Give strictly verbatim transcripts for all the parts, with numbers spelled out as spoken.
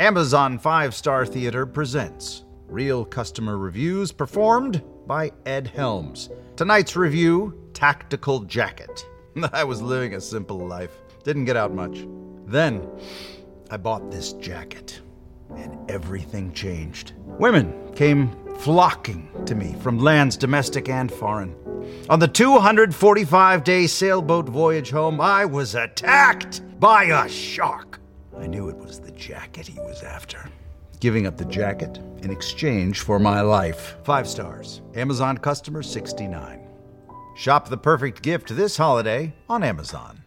Amazon Five Star Theater presents Real Customer Reviews performed by Ed Helms. Tonight's review, Tactical Jacket. I was living a simple life. Didn't get out much. Then, I bought this jacket, and everything changed. Women came flocking to me from lands domestic and foreign. On the two hundred forty-five day sailboat voyage home, I was attacked by a shark. I knew it was the jacket he was after. Giving up the jacket in exchange for my life. Five stars. Amazon customer sixty-nine. Shop the perfect gift this holiday on Amazon.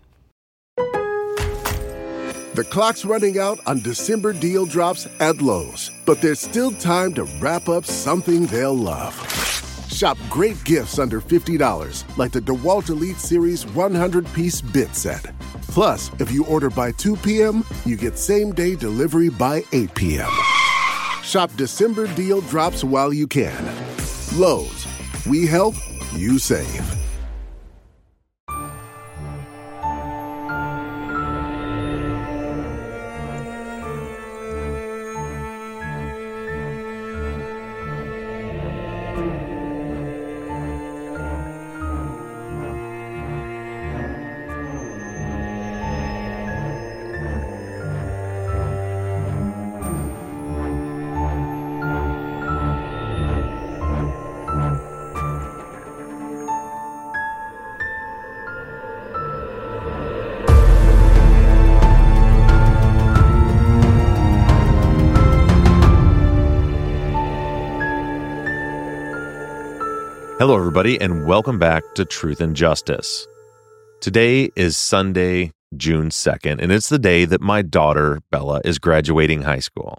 The clock's running out on December deal drops at Lowe's, but there's still time to wrap up something they'll love. Shop great gifts under fifty dollars, like the DeWalt Elite Series one hundred piece bit set. Plus, if you order by two p.m., you get same-day delivery by eight p.m. Shop December deal drops while you can. Lowe's. We help, you save. Hello, everybody, and welcome back to Truth and Justice. Today is Sunday, June second, and it's the day that my daughter, Bella, is graduating high school.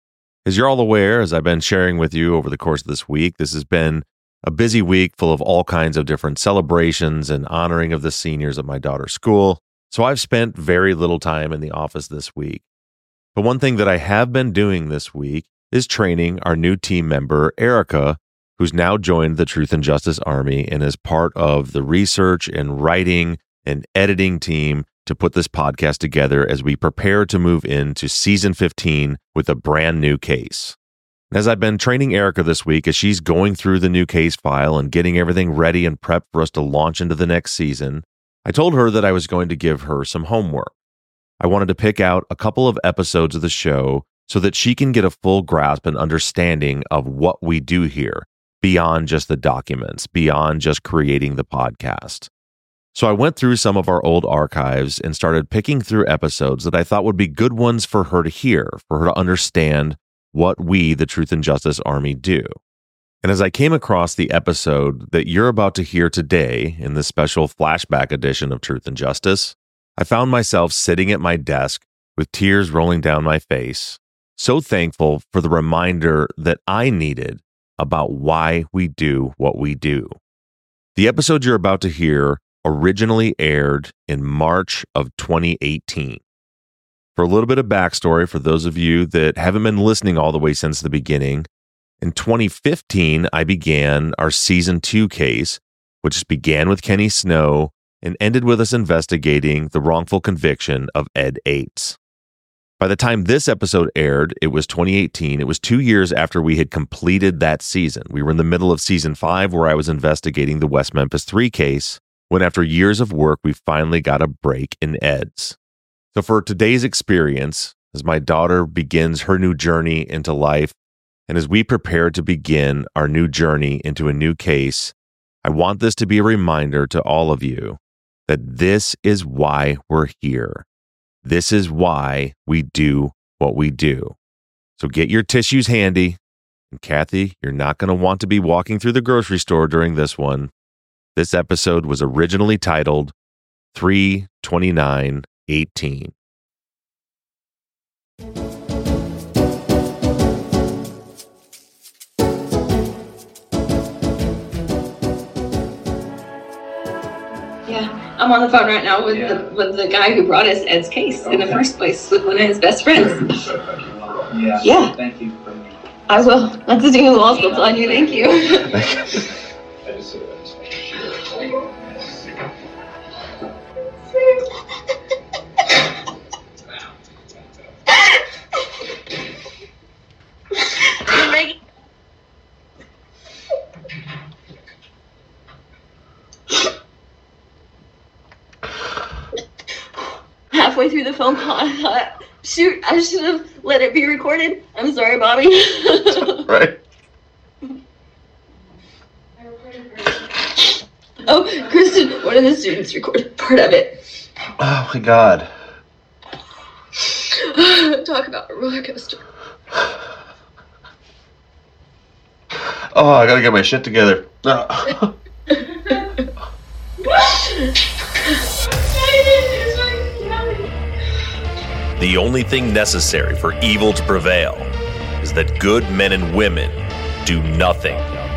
As you're all aware, as I've been sharing with you over the course of this week, this has been a busy week full of all kinds of different celebrations and honoring of the seniors at my daughter's school, so I've spent very little time in the office this week. But one thing that I have been doing this week is training our new team member, Erica, who's now joined the Truth and Justice Army and is part of the research and writing and editing team to put this podcast together as we prepare to move into season fifteen with a brand new case. As I've been training Erica this week, as she's going through the new case file and getting everything ready and prepped for us to launch into the next season, I told her that I was going to give her some homework. I wanted to pick out a couple of episodes of the show so that she can get a full grasp and understanding of what we do here, beyond just the documents, beyond just creating the podcast. So I went through some of our old archives and started picking through episodes that I thought would be good ones for her to hear, for her to understand what we, the Truth and Justice Army, do. And as I came across the episode that you're about to hear today in this special flashback edition of Truth and Justice, I found myself sitting at my desk with tears rolling down my face, so thankful for the reminder that I needed about why we do what we do. The episode you're about to hear originally aired in March of twenty eighteen. For a little bit of backstory for those of you that haven't been listening all the way since the beginning, in twenty fifteen, I began our season two case, which began with Kenny Snow and ended with us investigating the wrongful conviction of Ed Ates. By the time this episode aired, it was twenty eighteen. It was two years after we had completed that season. We were in the middle of season five, where I was investigating the West Memphis three case, when after years of work, we finally got a break in Ed's. So for today's experience, as my daughter begins her new journey into life, and as we prepare to begin our new journey into a new case, I want this to be a reminder to all of you that this is why we're here. This is why we do what we do. So get your tissues handy. And Kathy, you're not going to want to be walking through the grocery store during this one. This episode was originally titled three twenty-nine eighteen. Yeah, I'm on the phone right now with yeah. the with the guy who brought us Ed's case okay. in the first place, with one of his best friends. Yeah. Yeah. Thank you for me. I will. That's the thing with law school telling you thank you. I just, I just make sure. halfway through the phone call, I thought, shoot, I should have let it be recorded. I'm sorry, Bobby. Right. Oh, Kristen, one of the students recorded part of it. Oh my God. Talk about a roller coaster. Oh, I gotta get my shit together. Oh. The only thing necessary for evil to prevail is that good men and women do nothing.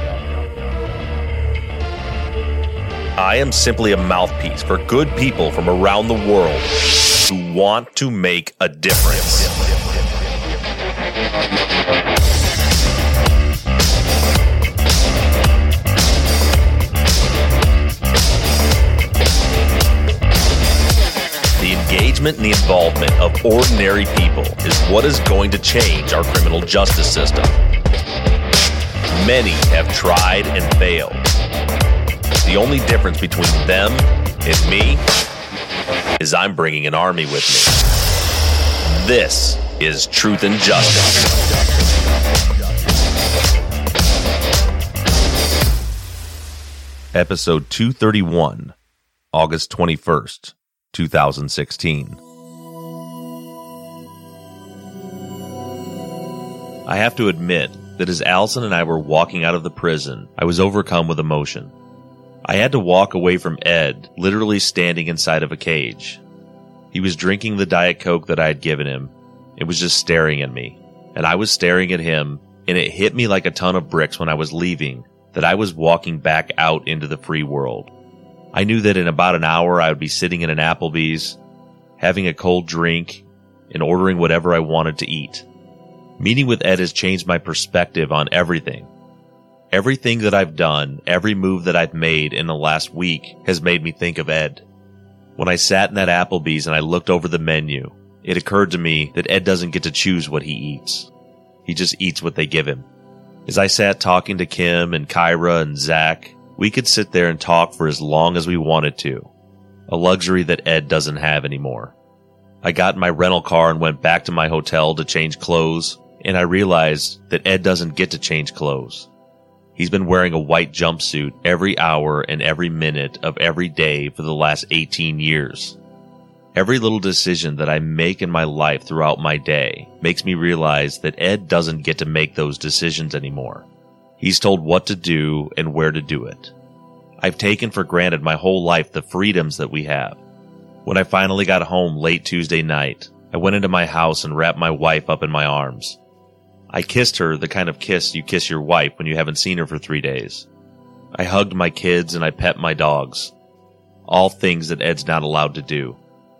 I am simply a mouthpiece for good people from around the world who want to make a difference. The engagement and the involvement of ordinary people is what is going to change our criminal justice system. Many have tried and failed. The only difference between them and me is I'm bringing an army with me. This is Truth and Justice. Episode two thirty-one, August twenty-first, two thousand sixteen. I have to admit that as Allison and I were walking out of the prison, I was overcome with emotion. I had to walk away from Ed, literally standing inside of a cage. He was drinking the Diet Coke that I had given him. It was just staring at me, and I was staring at him, and it hit me like a ton of bricks when I was leaving that I was walking back out into the free world. I knew that in about an hour I would be sitting in an Applebee's, having a cold drink, and ordering whatever I wanted to eat. Meeting with Ed has changed my perspective on everything. Everything that I've done, every move that I've made in the last week has made me think of Ed. When I sat in that Applebee's and I looked over the menu, it occurred to me that Ed doesn't get to choose what he eats. He just eats what they give him. As I sat talking to Kim and Kyra and Zach, we could sit there and talk for as long as we wanted to, a luxury that Ed doesn't have anymore. I got in my rental car and went back to my hotel to change clothes, and I realized that Ed doesn't get to change clothes. He's been wearing a white jumpsuit every hour and every minute of every day for the last eighteen years. Every little decision that I make in my life throughout my day makes me realize that Ed doesn't get to make those decisions anymore. He's told what to do and where to do it. I've taken for granted my whole life the freedoms that we have. When I finally got home late Tuesday night, I went into my house and wrapped my wife up in my arms. I kissed her the kind of kiss you kiss your wife when you haven't seen her for three days. I hugged my kids and I pet my dogs. All things that Ed's not allowed to do.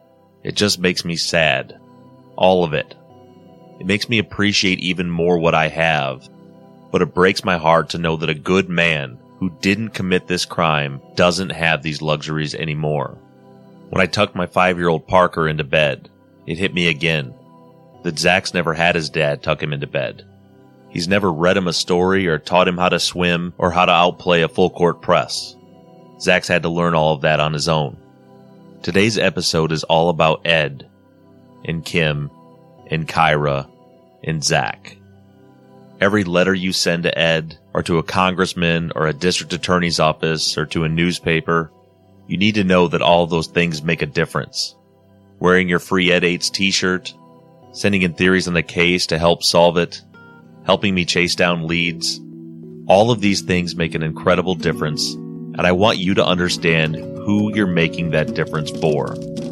It just makes me sad. All of it. It makes me appreciate even more what I have. But it breaks my heart to know that a good man who didn't commit this crime doesn't have these luxuries anymore. When I tucked my five-year-old Parker into bed, it hit me again that Zach's never had his dad tuck him into bed. He's never read him a story or taught him how to swim or how to outplay a full-court press. Zach's had to learn all of that on his own. Today's episode is all about Ed and Kim and Kyra and Zach. Every letter you send to Ed or to a congressman or a district attorney's office or to a newspaper, you need to know that all of those things make a difference. Wearing your free Ed Hates t-shirt, sending in theories on the case to help solve it, helping me chase down leads. All of these things make an incredible difference, and I want you to understand who you're making that difference for.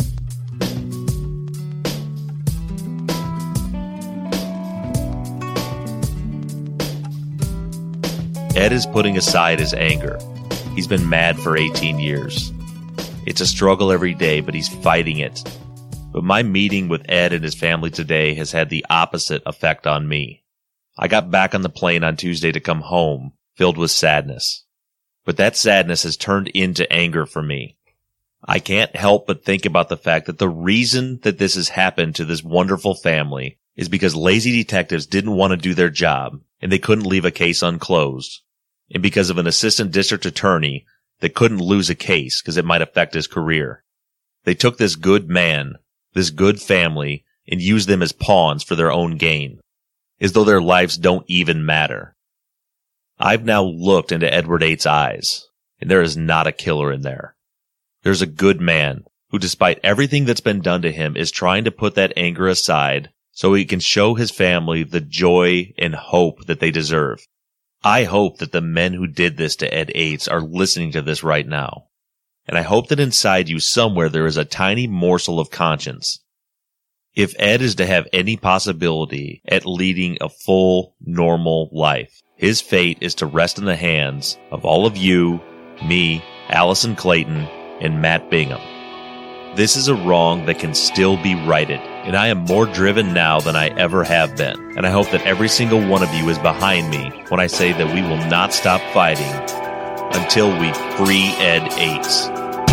Ed is putting aside his anger. He's been mad for eighteen years. It's a struggle every day, but he's fighting it. But my meeting with Ed and his family today has had the opposite effect on me. I got back on the plane on Tuesday to come home, filled with sadness. But that sadness has turned into anger for me. I can't help but think about the fact that the reason that this has happened to this wonderful family is because lazy detectives didn't want to do their job, and they couldn't leave a case unclosed, and because of an assistant district attorney that couldn't lose a case because it might affect his career. They took this good man, this good family, and use them as pawns for their own gain, as though their lives don't even matter. I've now looked into Edward Eights' eyes, and there is not a killer in there. There's a good man who, despite everything that's been done to him, is trying to put that anger aside so he can show his family the joy and hope that they deserve. I hope that the men who did this to Ed Eights are listening to this right now. And I hope that inside you somewhere there is a tiny morsel of conscience. If Ed is to have any possibility at leading a full, normal life, his fate is to rest in the hands of all of you, me, Allison Clayton, and Matt Bingham. This is a wrong that can still be righted, and I am more driven now than I ever have been. And I hope that every single one of you is behind me when I say that we will not stop fighting until we free Ed Eights.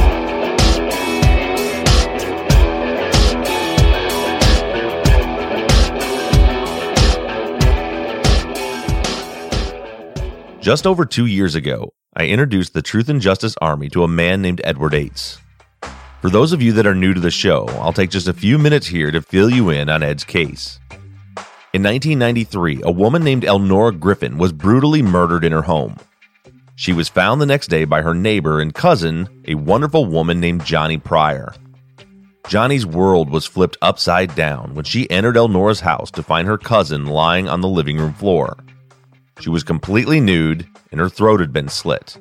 Just over two years ago, I introduced the Truth and Justice Army to a man named Edward Eights. For those of you that are new to the show, I'll take just a few minutes here to fill you in on Ed's case. In nineteen ninety-three, a woman named Elnora Griffin was brutally murdered in her home. She was found the next day by her neighbor and cousin, a wonderful woman named Johnny Pryor. Johnny's world was flipped upside down when she entered Elnora's house to find her cousin lying on the living room floor. She was completely nude and her throat had been slit.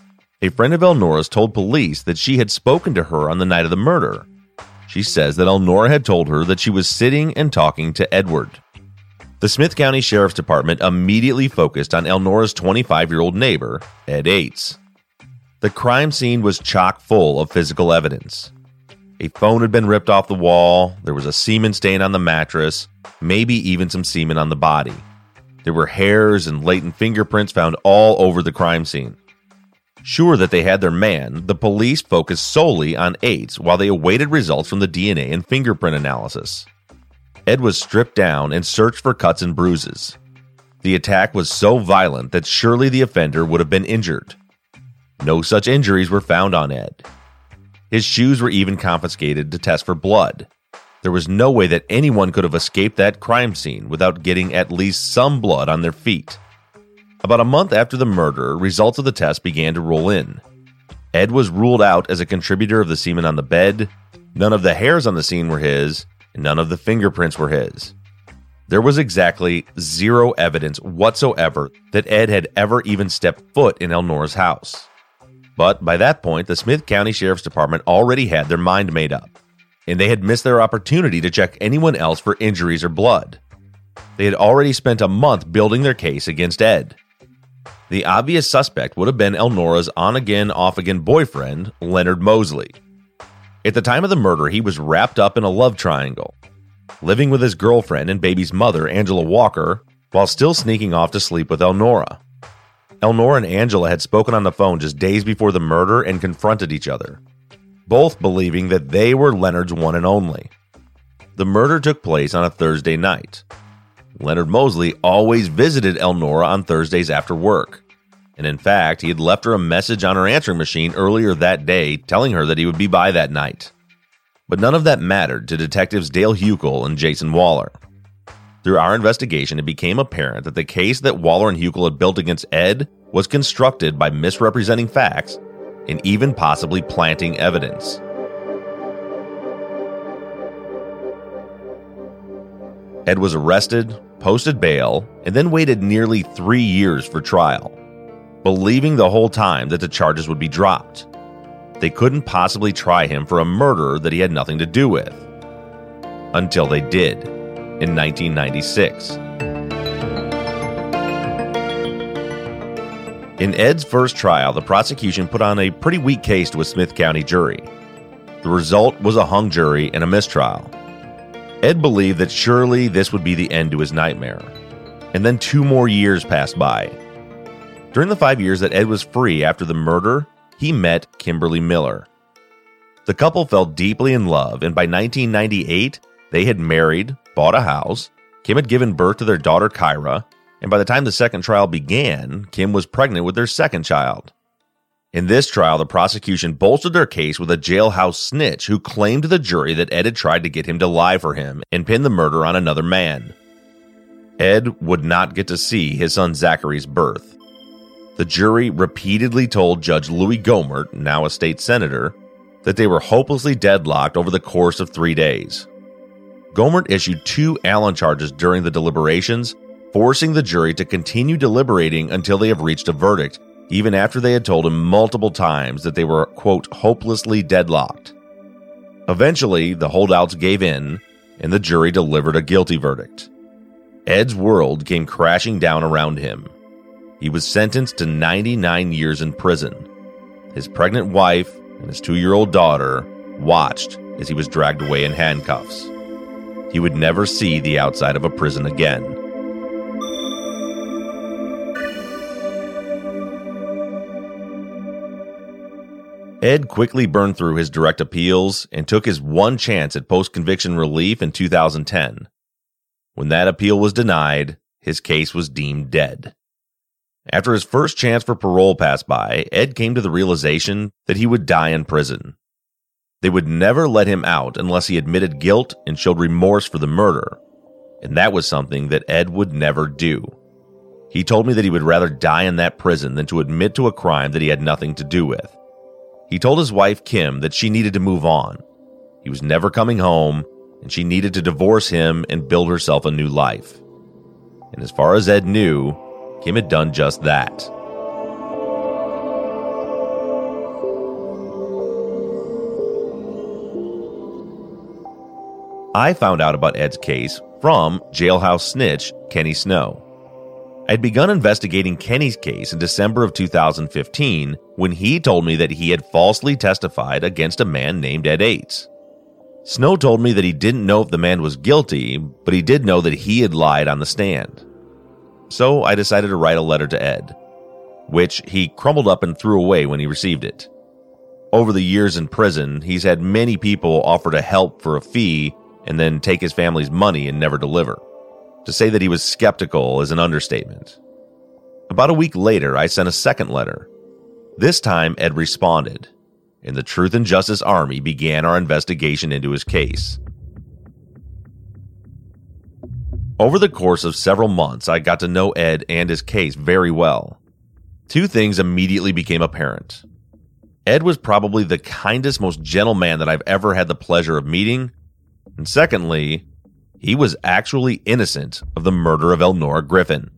A friend of Elnora's told police that she had spoken to her on the night of the murder. She says that Elnora had told her that she was sitting and talking to Edward. The Smith County Sheriff's Department immediately focused on Elnora's twenty-five-year-old neighbor, Ed Eights. The crime scene was chock full of physical evidence. A phone had been ripped off the wall, there was a semen stain on the mattress, maybe even some semen on the body. There were hairs and latent fingerprints found all over the crime scene. Sure that they had their man, the police focused solely on Eights while they awaited results from the D N A and fingerprint analysis. Ed was stripped down and searched for cuts and bruises. The attack was so violent that surely the offender would have been injured. No such injuries were found on Ed. His shoes were even confiscated to test for blood. There was no way that anyone could have escaped that crime scene without getting at least some blood on their feet. About a month after the murder, results of the test began to roll in. Ed was ruled out as a contributor of the semen on the bed, none of the hairs on the scene were his, and none of the fingerprints were his. There was exactly zero evidence whatsoever that Ed had ever even stepped foot in Elnora's house. But by that point, the Smith County Sheriff's Department already had their mind made up, and they had missed their opportunity to check anyone else for injuries or blood. They had already spent a month building their case against Ed. The obvious suspect would have been Elnora's on-again, off-again boyfriend, Leonard Mosley. At the time of the murder, he was wrapped up in a love triangle, living with his girlfriend and baby's mother, Angela Walker, while still sneaking off to sleep with Elnora. Elnora and Angela had spoken on the phone just days before the murder and confronted each other, both believing that they were Leonard's one and only. The murder took place on a Thursday night. Leonard Mosley always visited Elnora on Thursdays after work, and in fact, he had left her a message on her answering machine earlier that day telling her that he would be by that night. But none of that mattered to detectives Dale Huckel and Jason Waller. Through our investigation, it became apparent that the case that Waller and Huckel had built against Ed was constructed by misrepresenting facts and even possibly planting evidence. Ed was arrested, posted bail, and then waited nearly three years for trial, believing the whole time that the charges would be dropped. They couldn't possibly try him for a murder that he had nothing to do with. Until they did, in nineteen ninety-six. In Ed's first trial, the prosecution put on a pretty weak case to a Smith County jury. The result was a hung jury and a mistrial. Ed believed that surely this would be the end to his nightmare. And then two more years passed by. During the five years that Ed was free after the murder, he met Kimberly Miller. The couple fell deeply in love, and by nineteen ninety-eight, they had married, bought a house, Kim had given birth to their daughter Kyra, and by the time the second trial began, Kim was pregnant with their second child. In this trial, the prosecution bolstered their case with a jailhouse snitch who claimed to the jury that Ed had tried to get him to lie for him and pin the murder on another man. Ed would not get to see his son Zachary's birth. The jury repeatedly told Judge Louis Gohmert, now a state senator, that they were hopelessly deadlocked over the course of three days. Gohmert issued two Allen charges during the deliberations, forcing the jury to continue deliberating until they have reached a verdict, even after they had told him multiple times that they were, quote, hopelessly deadlocked. Eventually, the holdouts gave in, and the jury delivered a guilty verdict. Ed's world came crashing down around him. He was sentenced to ninety-nine years in prison. His pregnant wife and his two-year-old daughter watched as he was dragged away in handcuffs. He would never see the outside of a prison again. Ed quickly burned through his direct appeals and took his one chance at post-conviction relief in two thousand ten. When that appeal was denied, his case was deemed dead. After his first chance for parole passed by, Ed came to the realization that he would die in prison. They would never let him out unless he admitted guilt and showed remorse for the murder, and that was something that Ed would never do. He told me that he would rather die in that prison than to admit to a crime that he had nothing to do with. He told his wife, Kim, that she needed to move on. He was never coming home, and she needed to divorce him and build herself a new life. And as far as Ed knew, Kim had done just that. I found out about Ed's case from jailhouse snitch Kenny Snow. I had begun investigating Kenny's case in December of two thousand fifteen when he told me that he had falsely testified against a man named Ed Ates. Snow told me that he didn't know if the man was guilty, but he did know that he had lied on the stand. So I decided to write a letter to Ed, which he crumbled up and threw away when he received it. Over the years in prison, he's had many people offer to help for a fee and then take his family's money and never deliver. To say that he was skeptical is an understatement. About a week later, I sent a second letter. This time, Ed responded, and the Truth and Justice Army began our investigation into his case. Over the course of several months, I got to know Ed and his case very well. Two things immediately became apparent. Ed was probably the kindest, most gentle man that I've ever had the pleasure of meeting. And secondly, he was actually innocent of the murder of Elnora Griffin.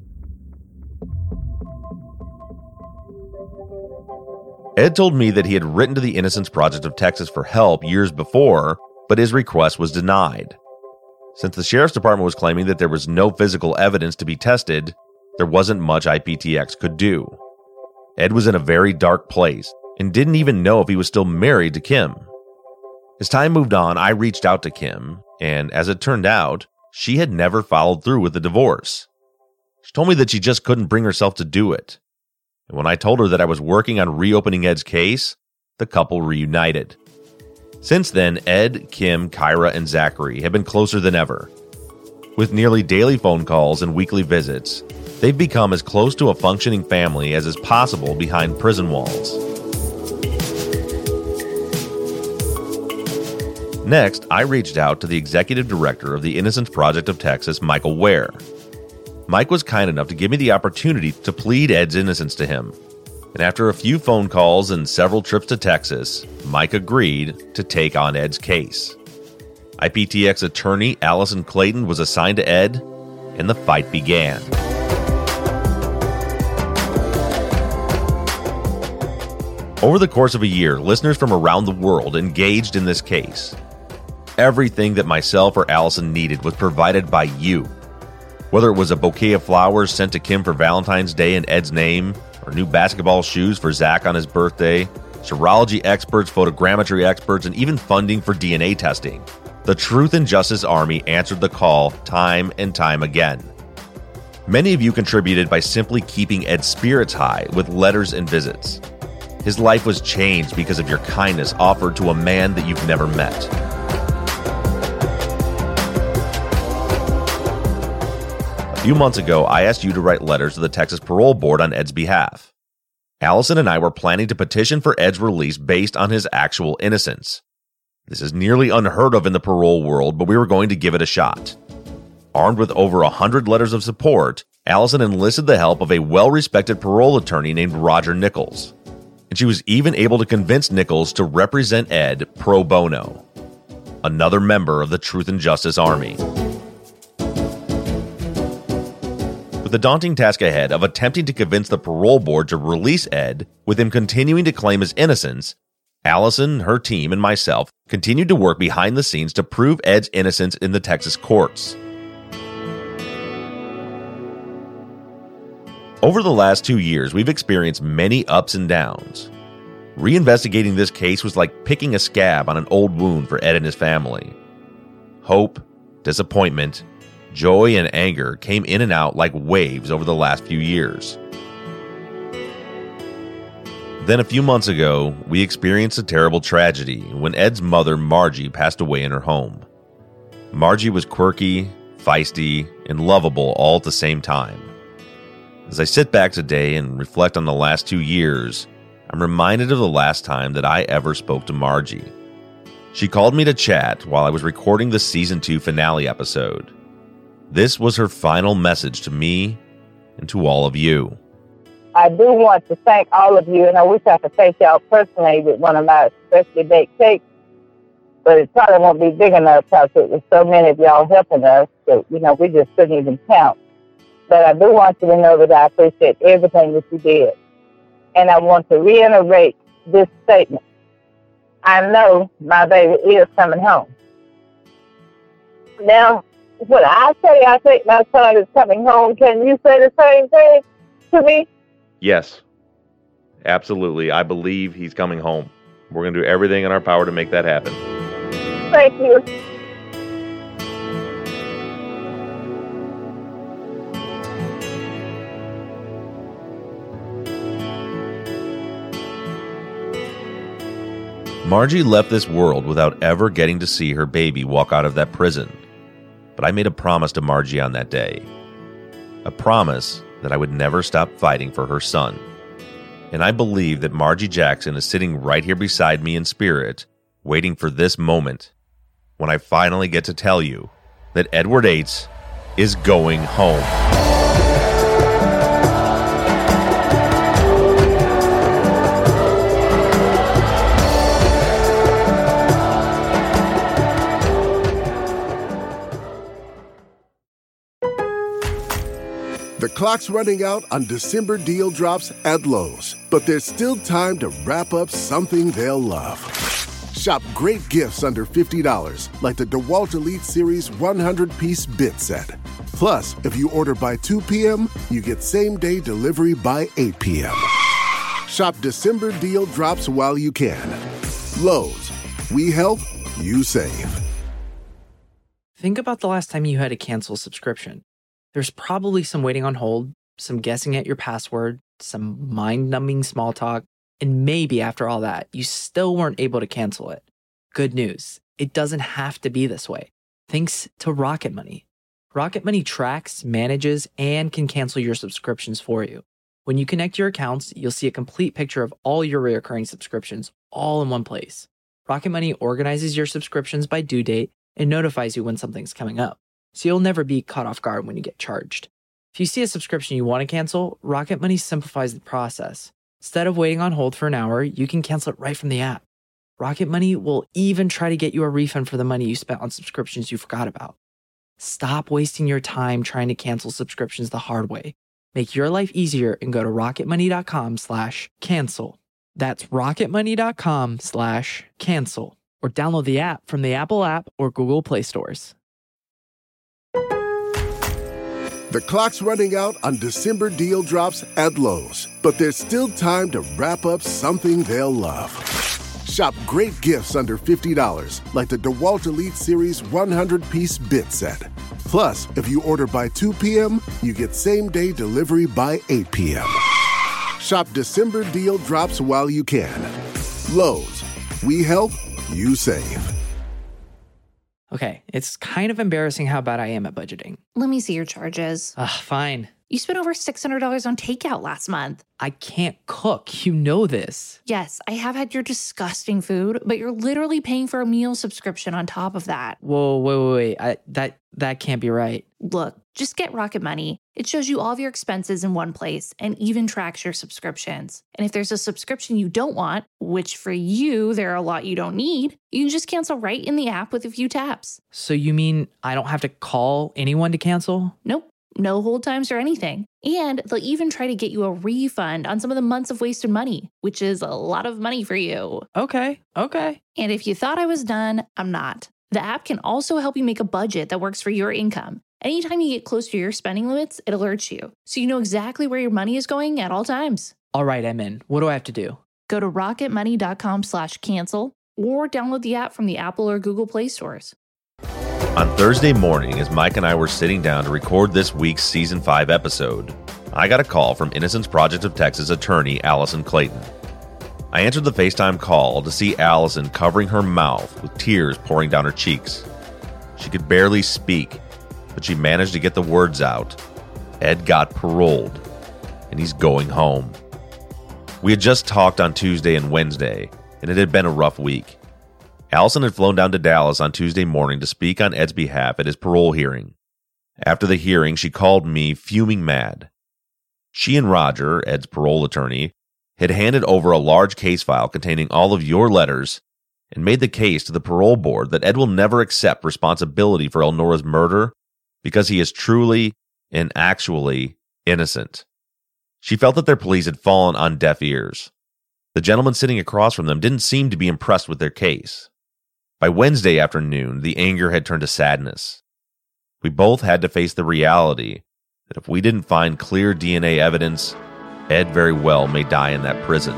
Ed told me that he had written to the Innocence Project of Texas for help years before, but his request was denied. Since the Sheriff's Department was claiming that there was no physical evidence to be tested, there wasn't much I P T X could do. Ed was in a very dark place and didn't even know if he was still married to Kim. As time moved on, I reached out to Kim, and as it turned out, she had never followed through with the divorce. She told me that she just couldn't bring herself to do it. And when I told her that I was working on reopening Ed's case, the couple reunited. Since then, Ed, Kim, Kyra, and Zachary have been closer than ever. With nearly daily phone calls and weekly visits, they've become as close to a functioning family as is possible behind prison walls. Next, I reached out to the executive director of the Innocence Project of Texas, Michael Ware. Mike was kind enough to give me the opportunity to plead Ed's innocence to him. And after a few phone calls and several trips to Texas, Mike agreed to take on Ed's case. I P T X attorney Allison Clayton was assigned to Ed, and the fight began. Over the course of a year, listeners from around the world engaged in this case. Everything that myself or Allison needed was provided by you. Whether it was a bouquet of flowers sent to Kim for Valentine's Day in Ed's name, or new basketball shoes for Zach on his birthday, serology experts, photogrammetry experts, and even funding for D N A testing, the Truth and Justice Army answered the call time and time again. Many of you contributed by simply keeping Ed's spirits high with letters and visits. His life was changed because of your kindness offered to a man that you've never met. A few months ago, I asked you to write letters to the Texas Parole Board on Ed's behalf. Allison and I were planning to petition for Ed's release based on his actual innocence. This is nearly unheard of in the parole world, but we were going to give it a shot. Armed with over a hundred letters of support, Allison enlisted the help of a well-respected parole attorney named Roger Nichols. And she was even able to convince Nichols to represent Ed pro bono, another member of the Truth and Justice Army. With the daunting task ahead of attempting to convince the parole board to release Ed, with him continuing to claim his innocence, Allison, her team, and myself continued to work behind the scenes to prove Ed's innocence in the Texas courts. Over the last two years, we've experienced many ups and downs. Reinvestigating this case was like picking a scab on an old wound for Ed and his family. Hope, disappointment, joy, and anger came in and out like waves over the last few years. Then a few months ago, we experienced a terrible tragedy when Ed's mother, Margie, passed away in her home. Margie was quirky, feisty, and lovable all at the same time. As I sit back today and reflect on the last two years, I'm reminded of the last time that I ever spoke to Margie. She called me to chat while I was recording the season two finale episode. This was her final message to me and to all of you. I do want to thank all of you, and I wish I could thank y'all personally with one of my specially baked cakes, but it probably won't be big enough because it was so many of y'all helping us that, you know, we just couldn't even count. But I do want you to know that I appreciate everything that you did. And I want to reiterate this statement. I know my baby is coming home. Now, when I say I think my son is coming home, can you say the same thing to me? Yes, absolutely. I believe he's coming home. We're going to do everything in our power to make that happen. Thank you. Margie left this world without ever getting to see her baby walk out of that prison. But I made a promise to Margie on that day. A promise that I would never stop fighting for her son. And I believe that Margie Jackson is sitting right here beside me in spirit, waiting for this moment when I finally get to tell you that Edward Yates is going home. The clock's running out on December deal drops at Lowe's, but there's still time to wrap up something they'll love. Shop great gifts under fifty dollars, like the DeWalt Elite Series one hundred piece bit set. Plus, if you order by two p.m., you get same-day delivery by eight p.m. Shop December deal drops while you can. Lowe's, we help, you save. Think about the last time you had to cancel a subscription. There's probably some waiting on hold, some guessing at your password, some mind-numbing small talk, and maybe after all that, you still weren't able to cancel it. Good news, it doesn't have to be this way. Thanks to Rocket Money. Rocket Money tracks, manages, and can cancel your subscriptions for you. When you connect your accounts, you'll see a complete picture of all your recurring subscriptions all in one place. Rocket Money organizes your subscriptions by due date and notifies you when something's coming up, so you'll never be caught off guard when you get charged. If you see a subscription you want to cancel, Rocket Money simplifies the process. Instead of waiting on hold for an hour, you can cancel it right from the app. Rocket Money will even try to get you a refund for the money you spent on subscriptions you forgot about. Stop wasting your time trying to cancel subscriptions the hard way. Make your life easier and go to rocketmoney.com slash cancel. That's rocketmoney.com slash cancel. Or download the app from the Apple app or Google Play stores. The clock's running out on December deal drops at Lowe's, but there's still time to wrap up something they'll love. Shop great gifts under fifty dollars, like the DeWalt Elite Series one hundred piece bit set. Plus, if you order by two p.m., you get same-day delivery by eight p.m. Shop December deal drops while you can. Lowe's, we help, you save. Okay, it's kind of embarrassing how bad I am at budgeting. Let me see your charges. Ugh, fine. You spent over six hundred dollars on takeout last month. I can't cook. You know this. Yes, I have had your disgusting food, but you're literally paying for a meal subscription on top of that. Whoa, wait, wait, wait. I, that, that can't be right. Look, just get Rocket Money. It shows you all of your expenses in one place and even tracks your subscriptions. And if there's a subscription you don't want, which for you, there are a lot you don't need, you can just cancel right in the app with a few taps. So you mean I don't have to call anyone to cancel? Nope. No hold times or anything. And they'll even try to get you a refund on some of the months of wasted money, which is a lot of money for you. Okay, okay. And if you thought I was done, I'm not. The app can also help you make a budget that works for your income. Anytime you get close to your spending limits, it alerts you, so you know exactly where your money is going at all times. All right, I'm in. What do I have to do? Go to rocketmoney.com slash cancel or download the app from the Apple or Google Play stores. On Thursday morning, as Mike and I were sitting down to record this week's Season five episode, I got a call from Innocence Project of Texas attorney Allison Clayton. I answered the FaceTime call to see Allison covering her mouth with tears pouring down her cheeks. She could barely speak, but she managed to get the words out. Ed got paroled, and he's going home. We had just talked on Tuesday and Wednesday, and it had been a rough week. Allison had flown down to Dallas on Tuesday morning to speak on Ed's behalf at his parole hearing. After the hearing, she called me fuming mad. She and Roger, Ed's parole attorney, had handed over a large case file containing all of your letters and made the case to the parole board that Ed will never accept responsibility for Elnora's murder because he is truly and actually innocent. She felt that their pleas had fallen on deaf ears. The gentleman sitting across from them didn't seem to be impressed with their case. By Wednesday afternoon, the anger had turned to sadness. We both had to face the reality that if we didn't find clear D N A evidence, Ed very well may die in that prison.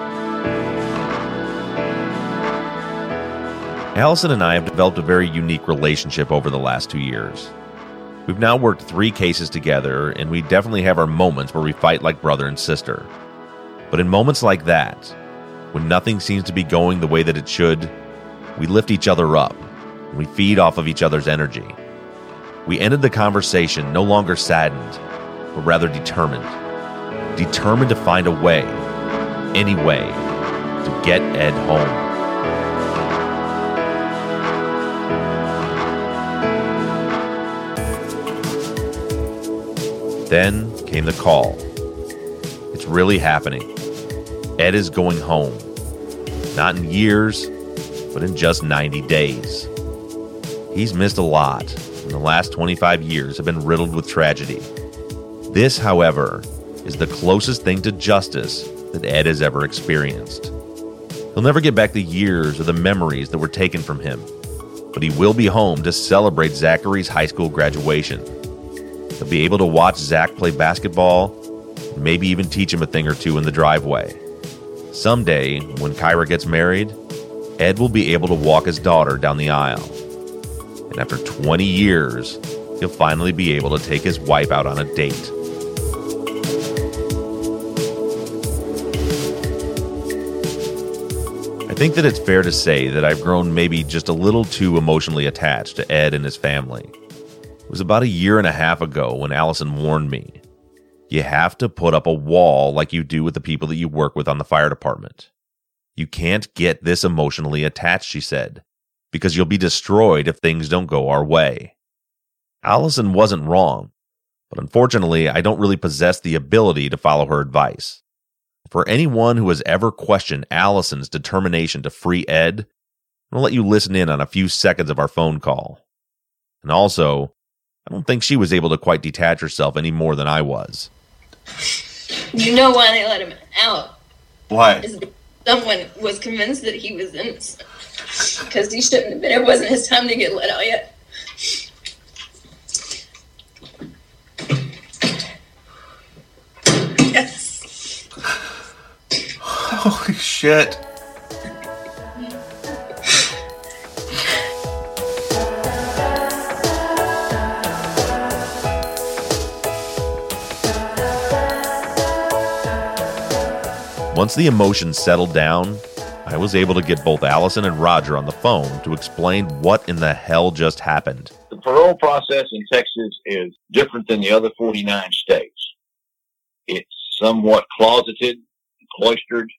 Allison and I have developed a very unique relationship over the last two years. We've now worked three cases together, and we definitely have our moments where we fight like brother and sister. But in moments like that, when nothing seems to be going the way that it should, we lift each other up, and we feed off of each other's energy. We ended the conversation no longer saddened, but rather determined. Determined to find a way, any way, to get Ed home. Then came the call. It's really happening. Ed is going home. Not in years, but in just ninety days. He's missed a lot, and the last twenty-five years have been riddled with tragedy. This, however, is the closest thing to justice that Ed has ever experienced. He'll never get back the years or the memories that were taken from him, but he will be home to celebrate Zachary's high school graduation. He'll be able to watch Zach play basketball, and maybe even teach him a thing or two in the driveway. Someday, when Kyra gets married, Ed will be able to walk his daughter down the aisle. And after twenty years, he'll finally be able to take his wife out on a date. I think that it's fair to say that I've grown maybe just a little too emotionally attached to Ed and his family. It was about a year and a half ago when Allison warned me, you have to put up a wall like you do with the people that you work with on the fire department. You can't get this emotionally attached, she said, because you'll be destroyed if things don't go our way. Allison wasn't wrong, but unfortunately, I don't really possess the ability to follow her advice. For anyone who has ever questioned Allison's determination to free Ed, I'll let you listen in on a few seconds of our phone call. And also, I don't think she was able to quite detach herself any more than I was. You know why they let him out? Why? Is because someone was convinced that he was innocent. Because he shouldn't have been. It wasn't his time to get let out yet. Yes. Holy shit. Once the emotions settled down, I was able to get both Allison and Roger on the phone to explain what in the hell just happened. The parole process in Texas is different than the other forty-nine states. It's somewhat closeted, cloistered,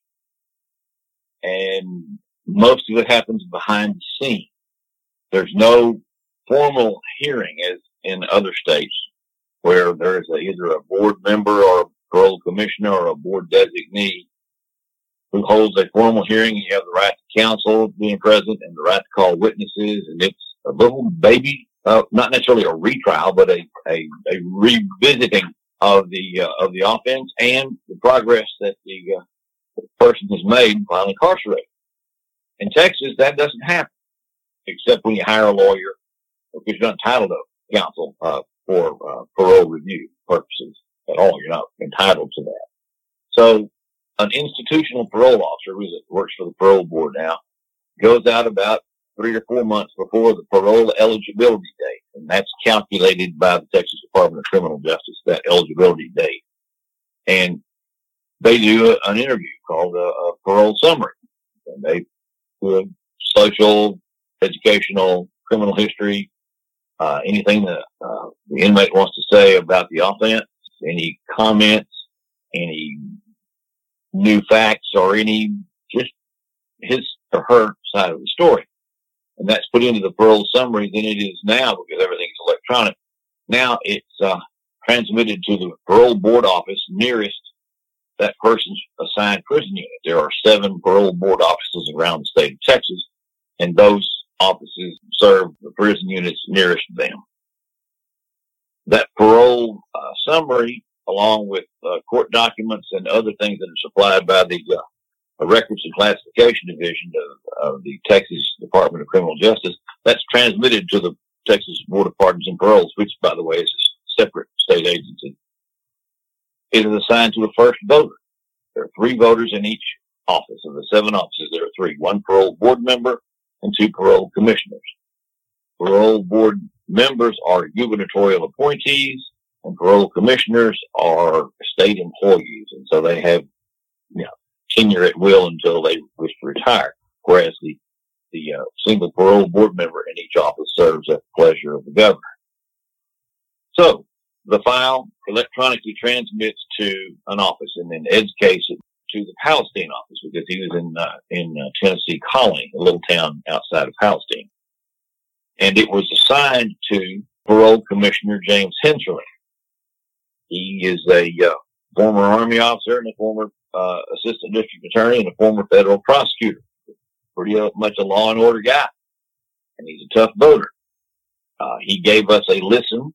and most of it happens behind the scenes. There's no formal hearing as in other states where there is a, either a board member or a parole commissioner or a board designee who holds a formal hearing. You have the right to counsel being present and the right to call witnesses, and it's a little baby, uh, not necessarily a retrial, but a, a, a revisiting of the uh, of the offense and the progress that the, uh, the person has made while incarcerated. In Texas, that doesn't happen, except when you hire a lawyer, because you're not entitled to counsel uh, for uh, parole review purposes at all. You're not entitled to that. So an institutional parole officer who works for the parole board now goes out about three or four months before the parole eligibility date, and that's calculated by the Texas Department of Criminal Justice, that eligibility date. And they do a, an interview called a, a parole summary, and they do a social, educational, criminal history, uh, anything that uh, the inmate wants to say about the offense, any comments, any new facts, or any just his or her side of the story. And that's put into the parole summary than it is now, because everything's electronic. Now it's uh, transmitted to the parole board office nearest that person's assigned prison unit. There are seven parole board offices around the state of Texas, and those offices serve the prison units nearest them. That parole uh, summary, along with uh, court documents and other things that are supplied by the uh, the Records and Classification Division of, of the Texas Department of Criminal Justice, that's transmitted to the Texas Board of Pardons and Paroles, which, by the way, is a separate state agency. It is assigned to the first voter. There are three voters in each office. Of the seven offices, there are three, one parole board member and two parole commissioners. Parole board members are gubernatorial appointees, and parole commissioners are state employees, and so they have, you know, tenure at will until they wish to retire, whereas the the uh, single parole board member in each office serves at the pleasure of the governor. So the file electronically transmits to an office, and in Ed's case, to the Palestine office, because he was in uh, in uh, Tennessee Colony, a little town outside of Palestine, and it was assigned to Parole Commissioner James Hensley. He is a uh, former Army officer and a former uh, assistant district attorney and a former federal prosecutor. Pretty uh, much a law and order guy, and he's a tough voter. Uh, he gave us a listen.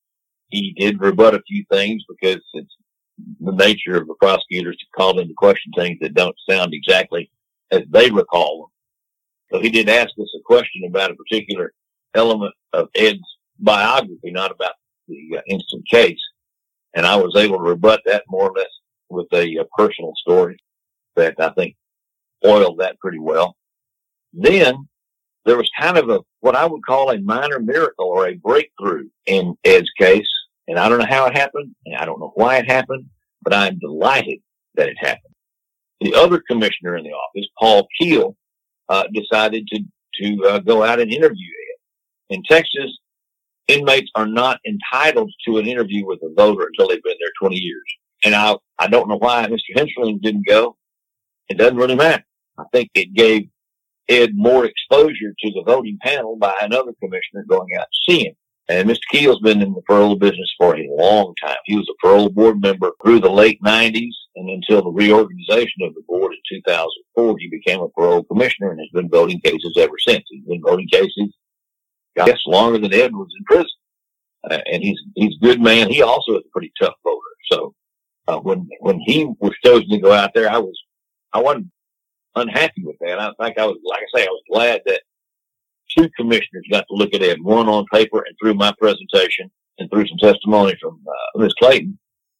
He did rebut a few things because it's the nature of the prosecutors to call into question things that don't sound exactly as they recall them. So he did ask us a question about a particular element of Ed's biography, not about the uh, instant case. And I was able to rebut that more or less with a, a personal story that I think oiled that pretty well. Then there was kind of a, what I would call a minor miracle or a breakthrough in Ed's case. And I don't know how it happened, and I don't know why it happened, but I'm delighted that it happened. The other commissioner in the office, Paul Keel, uh, decided to, to uh, go out and interview Ed. In Texas, inmates are not entitled to an interview with a voter until they've been there twenty years. And I, I don't know why Mister Hensley didn't go. It doesn't really matter. I think it gave Ed more exposure to the voting panel by another commissioner going out to see him. And Mister Keel's been in the parole business for a long time. He was a parole board member through the late nineties and until the reorganization of the board in two thousand four, he became a parole commissioner and has been voting cases ever since. He's been voting cases, I guess, longer than Ed was in prison. Uh, and he's he's a good man. He also is a pretty tough voter. So uh, when when he was chosen to go out there, I was I wasn't unhappy with that. I think I was, like I say, I was glad that two commissioners got to look at Ed, one on paper and through my presentation and through some testimony from uh, Miz Clayton,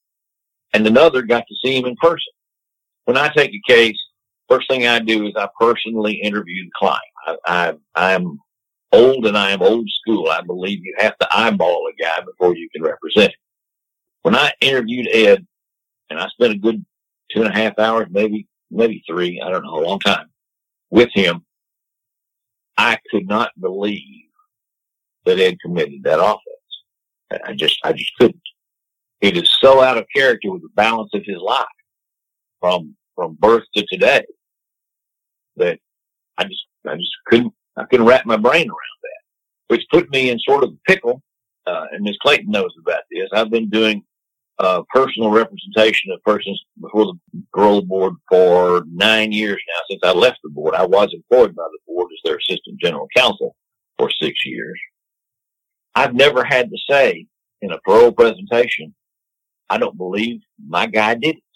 and another got to see him in person. When I take a case, first thing I do is I personally interview the client. I, I, I'm old and I am old school. I believe you have to eyeball a guy before you can represent him. When I interviewed Ed, and I spent a good two and a half hours, maybe, maybe three, I don't know, a long time with him, I could not believe that Ed committed that offense. I just, I just couldn't. it is so out of character with the balance of his life from from birth to today that I just I just couldn't I couldn't wrap my brain around that, which put me in sort of a pickle. Uh, and Miz Clayton knows about this. I've been doing uh, personal representation of persons before the parole board for nine years now. Since I left the board, I was employed by the board as their assistant general counsel for six years. I've never had to say in a parole presentation, I don't believe my guy did it.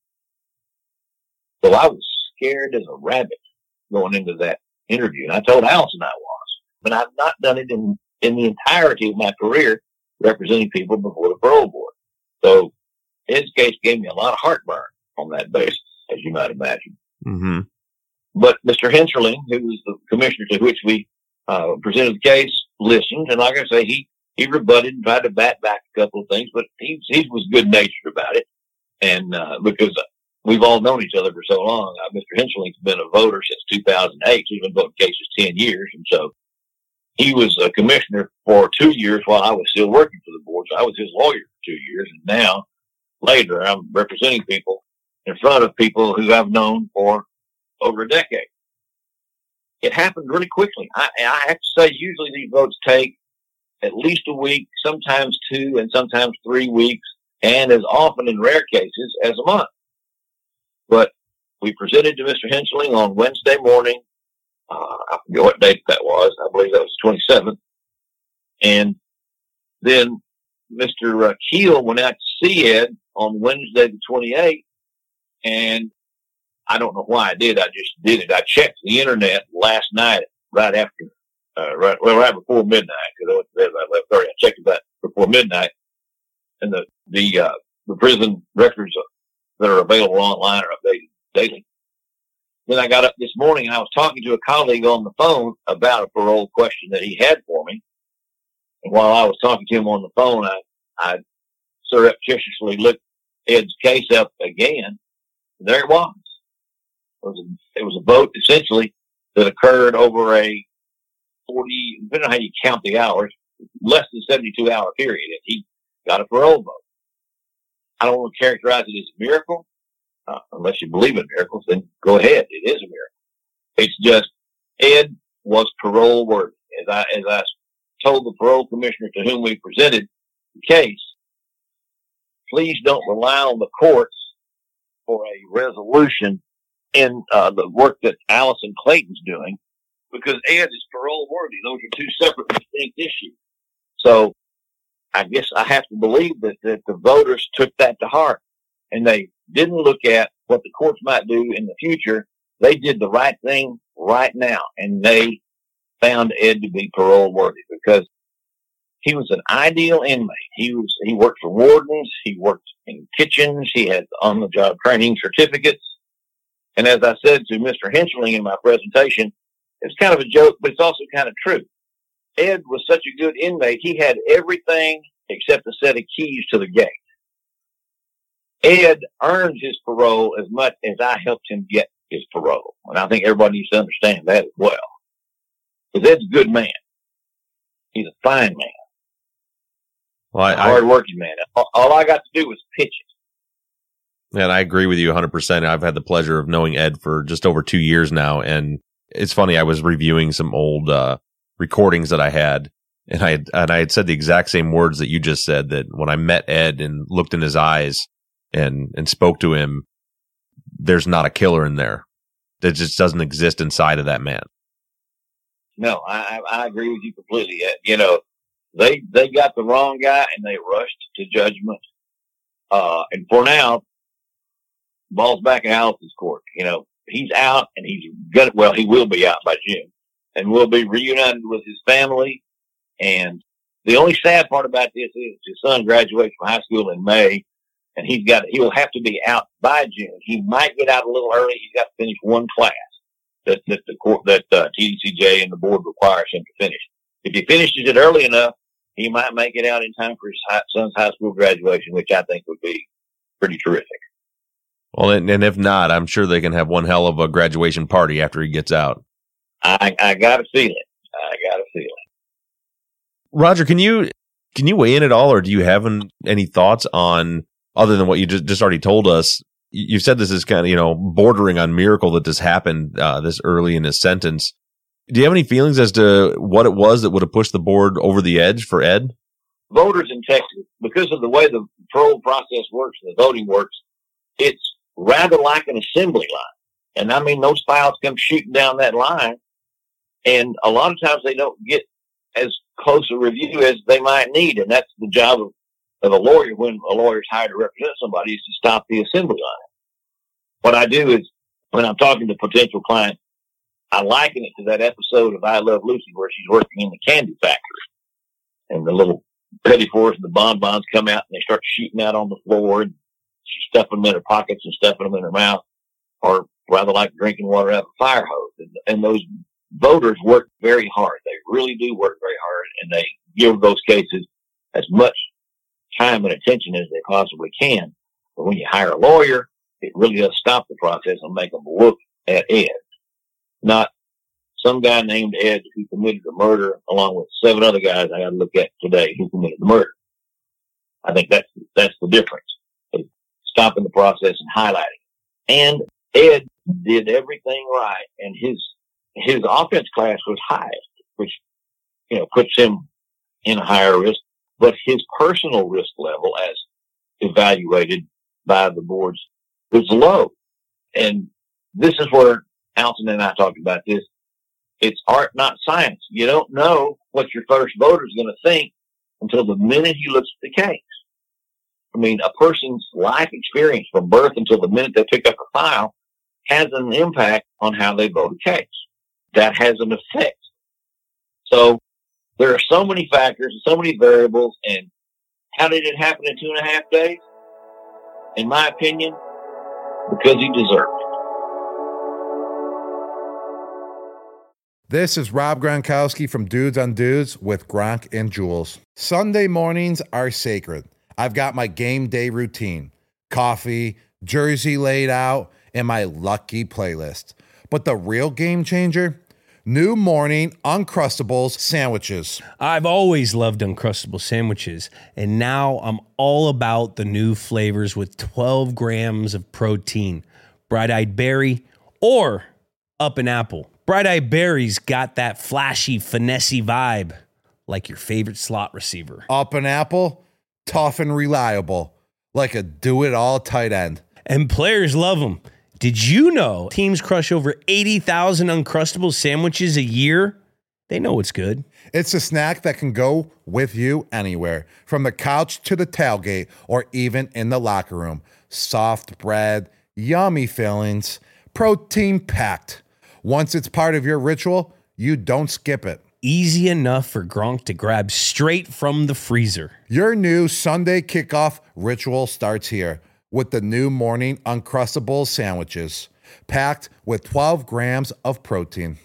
So I was scared as a rabbit going into that interview. And I told Allison I was. But I've not done it in, in the entirety of my career representing people before the parole board. So Ed's case gave me a lot of heartburn on that basis, as you might imagine. Mm-hmm. But Mister Hensarling, who was the commissioner to which we uh, presented the case, listened. And like I say, he, he rebutted and tried to bat back a couple of things, but he, he was good-natured about it. And uh, because we've all known each other for so long, uh, Mister Hensarling's been a voter since two thousand eight. He's been voting cases ten years. And so he was a commissioner for two years while I was still working for the board. So I was his lawyer for two years. And now, later, I'm representing people in front of people who I've known for over a decade. It happened really quickly. I, I have to say, usually these votes take at least a week, sometimes two, and sometimes three weeks, and as often in rare cases as a month. But we presented to Mister Hensarling on Wednesday morning. Uh, I forget what date that was. I believe that was the twenty-seventh. And then Mister Uh, Keel went out to see Ed on Wednesday the twenty-eighth. And I don't know why I did. I just did it. I checked the internet last night, right after, uh, right, well, right before midnight, because I went to bed about eleven thirty. I checked it before midnight. And the, the, uh, the prison records that are available online are updated daily. Then I got up this morning and I was talking to a colleague on the phone about a parole question that he had for me. And while I was talking to him on the phone, I, I surreptitiously looked Ed's case up again. And there it was. It was a, it was a vote essentially that occurred over a forty, depending on how you count the hours, less than seventy-two hour period. And he got a parole vote. I don't want to characterize it as a miracle. Uh, unless you believe in miracles, then go ahead. It is a miracle. It's just Ed was parole worthy. As I, as I told the parole commissioner to whom we presented the case, please don't rely on the courts for a resolution in uh, the work that Allison Clayton's doing, because Ed is parole worthy. Those are two separate, distinct issues. So I guess I have to believe that, that the voters took that to heart, and they didn't look at what the courts might do in the future. They did the right thing right now, and they found Ed to be parole worthy because he was an ideal inmate. He was, he worked for wardens. He worked in kitchens. He had on-the-job training certificates. And as I said to Mister Hensarling in my presentation, it's kind of a joke, but it's also kind of true. Ed was such a good inmate. He had everything except a set of keys to the gate. Ed earned his parole as much as I helped him get his parole. And I think everybody needs to understand that as well. Because Ed's a good man. He's a fine man. Well, I, a hard-working man. All, all I got to do was pitch it. And I agree with you one hundred percent. I've had the pleasure of knowing Ed for just over two years now. And it's funny, I was reviewing some old uh, recordings that I had. And I, had, and I had said the exact same words that you just said, that when I met Ed and looked in his eyes and, and spoke to him, there's not a killer in there. That just doesn't exist inside of that man. No, I, I agree with you completely. You know, they, they got the wrong guy and they rushed to judgment. Uh, and for now, ball's back in Allison's court. You know, he's out and he's gonna, well, he will be out by June and will be reunited with his family. And the only sad part about this is his son graduates from high school in May, and he's got, he will have to be out by June. He might get out a little early. He's got to finish one class that, that the court, that, uh, T D C J and the board requires him to finish. If he finishes it early enough, he might make it out in time for his high, son's high school graduation, which I think would be pretty terrific. Well, and, and if not, I'm sure they can have one hell of a graduation party after he gets out. I, I got a feeling. I got a feeling. Roger, can you Can you weigh in at all, or do you have an, any thoughts on, other than what you just, just already told us? You said this is kind of, you know, bordering on miracle that this happened uh, this early in his sentence. Do you have any feelings as to what it was that would have pushed the board over the edge for Ed? Voters in Texas, because of the way the parole process works, the voting works, it's rather like an assembly line. And I mean, those files come shooting down that line, and a lot of times they don't get as close a review as they might need. And that's the job of, of a lawyer when a lawyer is hired to represent somebody, is to stop the assembly line. What I do is, when I'm talking to potential clients, I liken it to that episode of I Love Lucy where she's working in the candy factory. And the little petty fours and the bonbons come out and they start shooting out on the floor, and she's stuffing them in her pockets and stuffing them in her mouth, or rather like drinking water out of a fire hose. And, and those voters work very hard. They really do work very hard, and they give those cases as much time and attention as they possibly can. But when you hire a lawyer, it really does stop the process and make them look at Ed, not some guy named Ed who committed a murder along with seven other guys I got to look at today who committed the murder. I think that's that's the difference. It's stopping the process and highlighting. And Ed did everything right, and his his offense class was highest, which, you know, puts him in a higher risk. But his personal risk level, as evaluated by the boards, was low. And this is where Alton and I talked about this. It's art, not science. You don't know what your first voter is going to think until the minute he looks at the case. I mean, a person's life experience from birth until the minute they pick up a file has an impact on how they vote a case. That has an effect. So there are so many factors and so many variables. And how did it happen in two and a half days? In my opinion, because he deserved it. This is Rob Gronkowski from Dudes on Dudes with Gronk and Jules. Sunday mornings are sacred. I've got my game day routine, coffee, jersey laid out, and my lucky playlist. But the real game changer? New morning Uncrustables sandwiches. I've always loved Uncrustable sandwiches, and now I'm all about the new flavors with twelve grams of protein. Bright-eyed berry or up an apple. Bright-eyed berry's got that flashy, finessey vibe, like your favorite slot receiver. Up an apple, tough and reliable, like a do-it-all tight end. And players love them. Did you know teams crush over eighty thousand Uncrustable sandwiches a year? They know it's good. It's a snack that can go with you anywhere, from the couch to the tailgate or even in the locker room. Soft bread, yummy fillings, protein-packed. Once it's part of your ritual, you don't skip it. Easy enough for Gronk to grab straight from the freezer. Your new Sunday kickoff ritual starts here with the new morning Uncrustables sandwiches, packed with twelve grams of protein.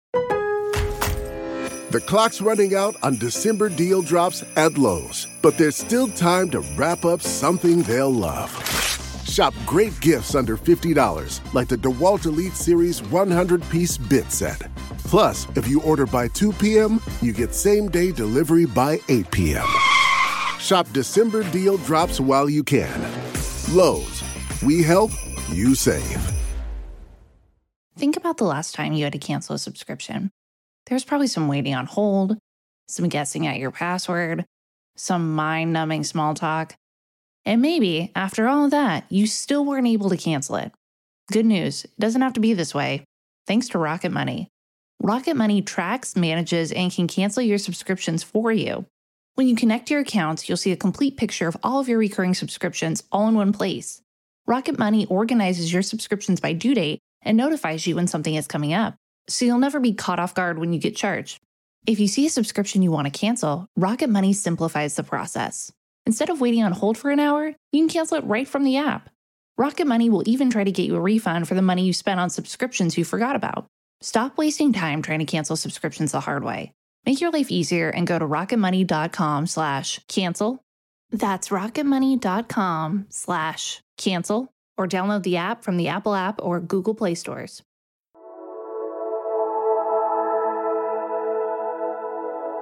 The clock's running out on December deal drops at Lowe's, but there's still time to wrap up something they'll love. Shop great gifts under fifty dollars, like the DeWalt Elite Series one hundred piece bit set. Plus, if you order by two p.m., you get same-day delivery by eight p.m. Shop December deal drops while you can. Lowe's, we help, you save. Think about the last time you had to cancel a subscription. There's probably some waiting on hold, some guessing at your password, some mind-numbing small talk. And maybe, after all of that, you still weren't able to cancel it. Good news, it doesn't have to be this way. Thanks to Rocket Money. Rocket Money tracks, manages, and can cancel your subscriptions for you. When you connect your accounts, you'll see a complete picture of all of your recurring subscriptions all in one place. Rocket Money organizes your subscriptions by due date and notifies you when something is coming up, so you'll never be caught off guard when you get charged. If you see a subscription you want to cancel, Rocket Money simplifies the process. Instead of waiting on hold for an hour, you can cancel it right from the app. Rocket Money will even try to get you a refund for the money you spent on subscriptions you forgot about. Stop wasting time trying to cancel subscriptions the hard way. Make your life easier and go to rocketmoney.com slash cancel. That's rocketmoney.com slash cancel, or download the app from the Apple app or Google Play stores.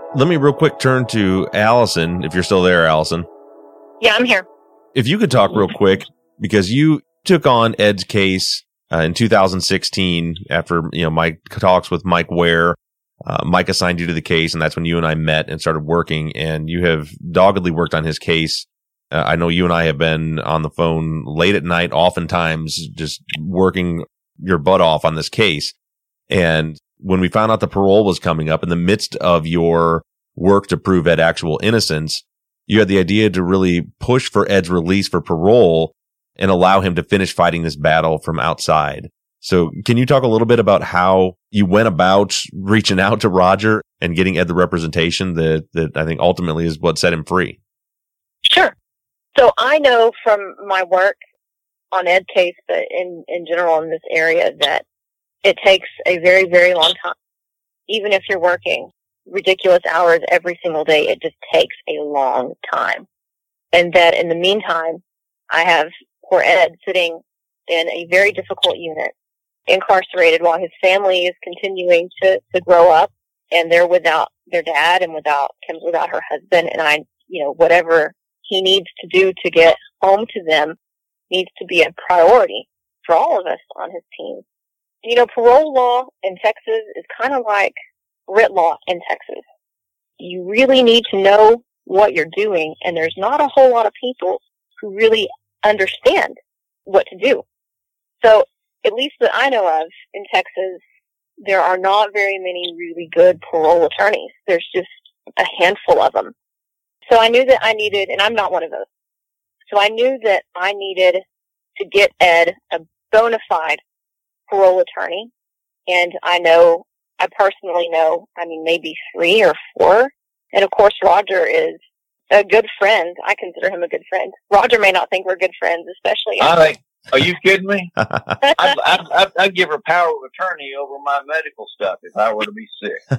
let me real quick turn to Allison, if you're still there, Allison. Yeah, I'm here. If you could talk real quick, because you took on Ed's case uh, in two thousand sixteen after, you know, Mike talks with Mike Ware. Uh, Mike assigned you to the case, and that's when you and I met and started working, and you have doggedly worked on his case. Uh, I know you and I have been on the phone late at night, oftentimes just working your butt off on this case. And when we found out the parole was coming up in the midst of your work to prove Ed actual innocence, you had the idea to really push for Ed's release for parole and allow him to finish fighting this battle from outside. So can you talk a little bit about how you went about reaching out to Roger and getting Ed the representation that, that I think ultimately is what set him free? Sure. So I know from my work on Ed's case, but in, in general in this area, that it takes a very, very long time. Even if you're working ridiculous hours every single day, it just takes a long time. And that in the meantime, I have poor Ed sitting in a very difficult unit, incarcerated, while his family is continuing to, to grow up, and they're without their dad and without Kim's without her husband. And I, you know, whatever he needs to do to get home to them needs to be a priority for all of us on his team. You know, parole law in Texas is kind of like writ law in Texas. You really need to know what you're doing, and there's not a whole lot of people who really understand what to do. So, at least that I know of in Texas, there are not very many really good parole attorneys. There's just a handful of them. So I knew that I needed, and I'm not one of those, so I knew that I needed to get Ed a bona fide parole attorney. And I know, I personally know, I mean, maybe three or four. And of course, Roger is a good friend. I consider him a good friend. Roger may not think we're good friends, especially. I think, are you kidding me? I'd, I'd, I'd, I'd give her power of attorney over my medical stuff if I were to be sick.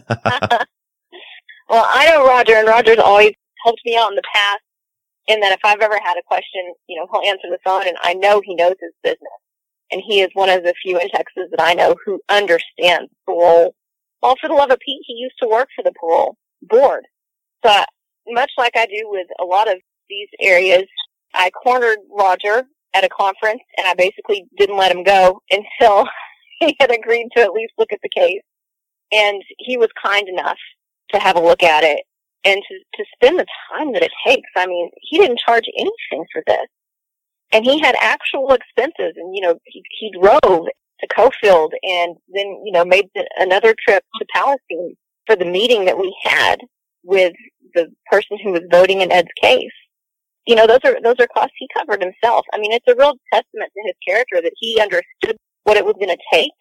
Well, I know Roger, and Roger's always helped me out in the past, in that if I've ever had a question, you know, he'll answer the phone, and I know he knows his business. And he is one of the few in Texas that I know who understands parole. Well, for the love of Pete, he used to work for the parole board. So much like I do with a lot of these areas, I cornered Roger at a conference, and I basically didn't let him go until he had agreed to at least look at the case. And he was kind enough to have a look at it and to, to spend the time that it takes. I mean, he didn't charge anything for this. And he had actual expenses, and, you know, he, he drove to Cofield and then, you know, made the, another trip to Palestine for the meeting that we had with the person who was voting in Ed's case. You know, those are, those are costs he covered himself. I mean, it's a real testament to his character that he understood what it was going to take,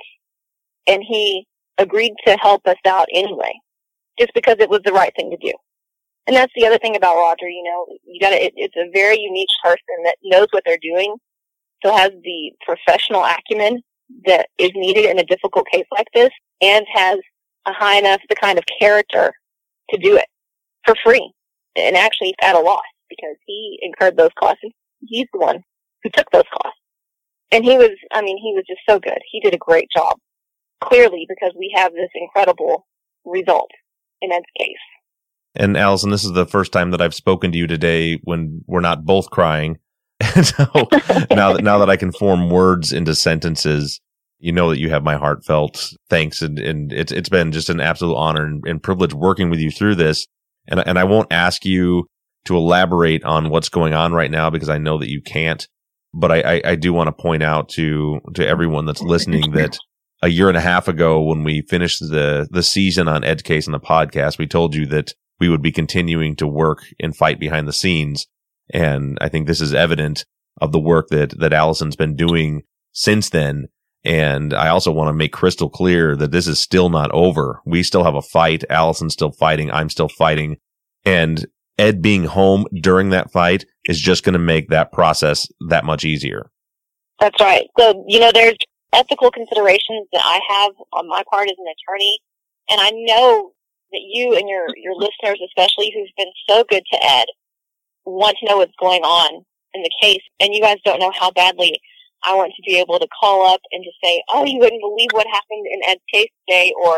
and he agreed to help us out anyway, just because it was the right thing to do. And that's the other thing about Roger, you know, you gotta, it, it's a very unique person that knows what they're doing, so has the professional acumen that is needed in a difficult case like this, and has a high enough, the kind of character to do it for free, and actually at a loss, because he incurred those costs, and he's the one who took those costs. And he was, I mean, he was just so good. He did a great job, clearly, because we have this incredible result in Ed's case. And Allison, this is the first time that I've spoken to you today when we're not both crying. And so now that now that I can form words into sentences, you know that you have my heartfelt thanks, and, and it's it's been just an absolute honor and, and privilege working with you through this. And and I won't ask you to elaborate on what's going on right now, because I know that you can't. But I, I, I do want to point out to to everyone that's listening that a year and a half ago, when we finished the the season on Ed's case on the podcast, we told you that we would be continuing to work and fight behind the scenes. And I think this is evident of the work that, that Allison's been doing since then. And I also want to make crystal clear that this is still not over. We still have a fight. Allison's still fighting. I'm still fighting. And Ed being home during that fight is just going to make that process that much easier. That's right. So, you know, there's ethical considerations that I have on my part as an attorney. And I know that you and your, your listeners, especially, who've been so good to Ed, want to know what's going on in the case. And you guys don't know how badly I want to be able to call up and to say, oh, you wouldn't believe what happened in Ed's case today, or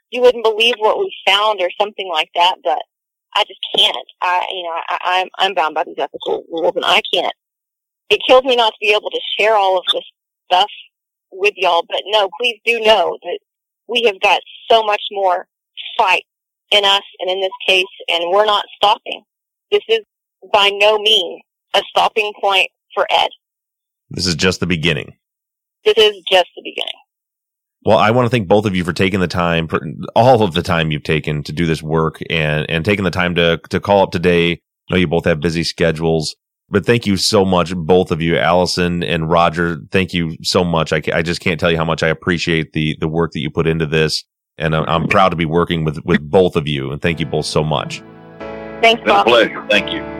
you wouldn't believe what we found or something like that, but I just can't. I, you know, I, I'm, I'm bound by these ethical rules, and I can't. It kills me not to be able to share all of this stuff with y'all, but no, please do know that we have got so much more fight in us and in this case, and we're not stopping. This is by no means a stopping point for Ed. This is just the beginning. This is just the beginning. Well, I want to thank both of you for taking the time, for all of the time you've taken to do this work, and, and taking the time to, to call up today. I know you both have busy schedules, but thank you so much, both of you, Allison and Roger. Thank you so much. I, I just can't tell you how much I appreciate the, the work that you put into this, and I'm, I'm proud to be working with, with both of you, and thank you both so much. Thanks, Bob. It's been a pleasure. Thank you.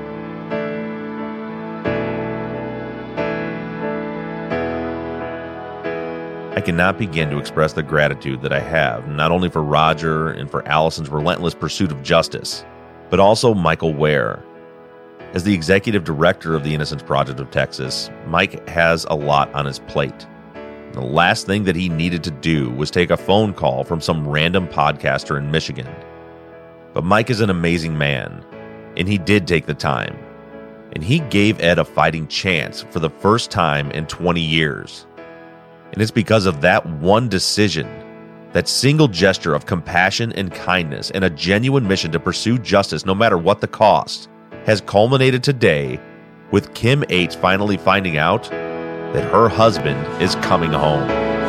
I cannot begin to express the gratitude that I have, not only for Roger and for Allison's relentless pursuit of justice, but also Michael Ware. As the executive director of the Innocence Project of Texas, Mike has a lot on his plate. The last thing that he needed to do was take a phone call from some random podcaster in Michigan. But Mike is an amazing man, and he did take the time. And he gave Ed a fighting chance for the first time in twenty years. And it's because of that one decision, that single gesture of compassion and kindness and a genuine mission to pursue justice no matter what the cost, has culminated today with Kim H finally finding out that her husband is coming home.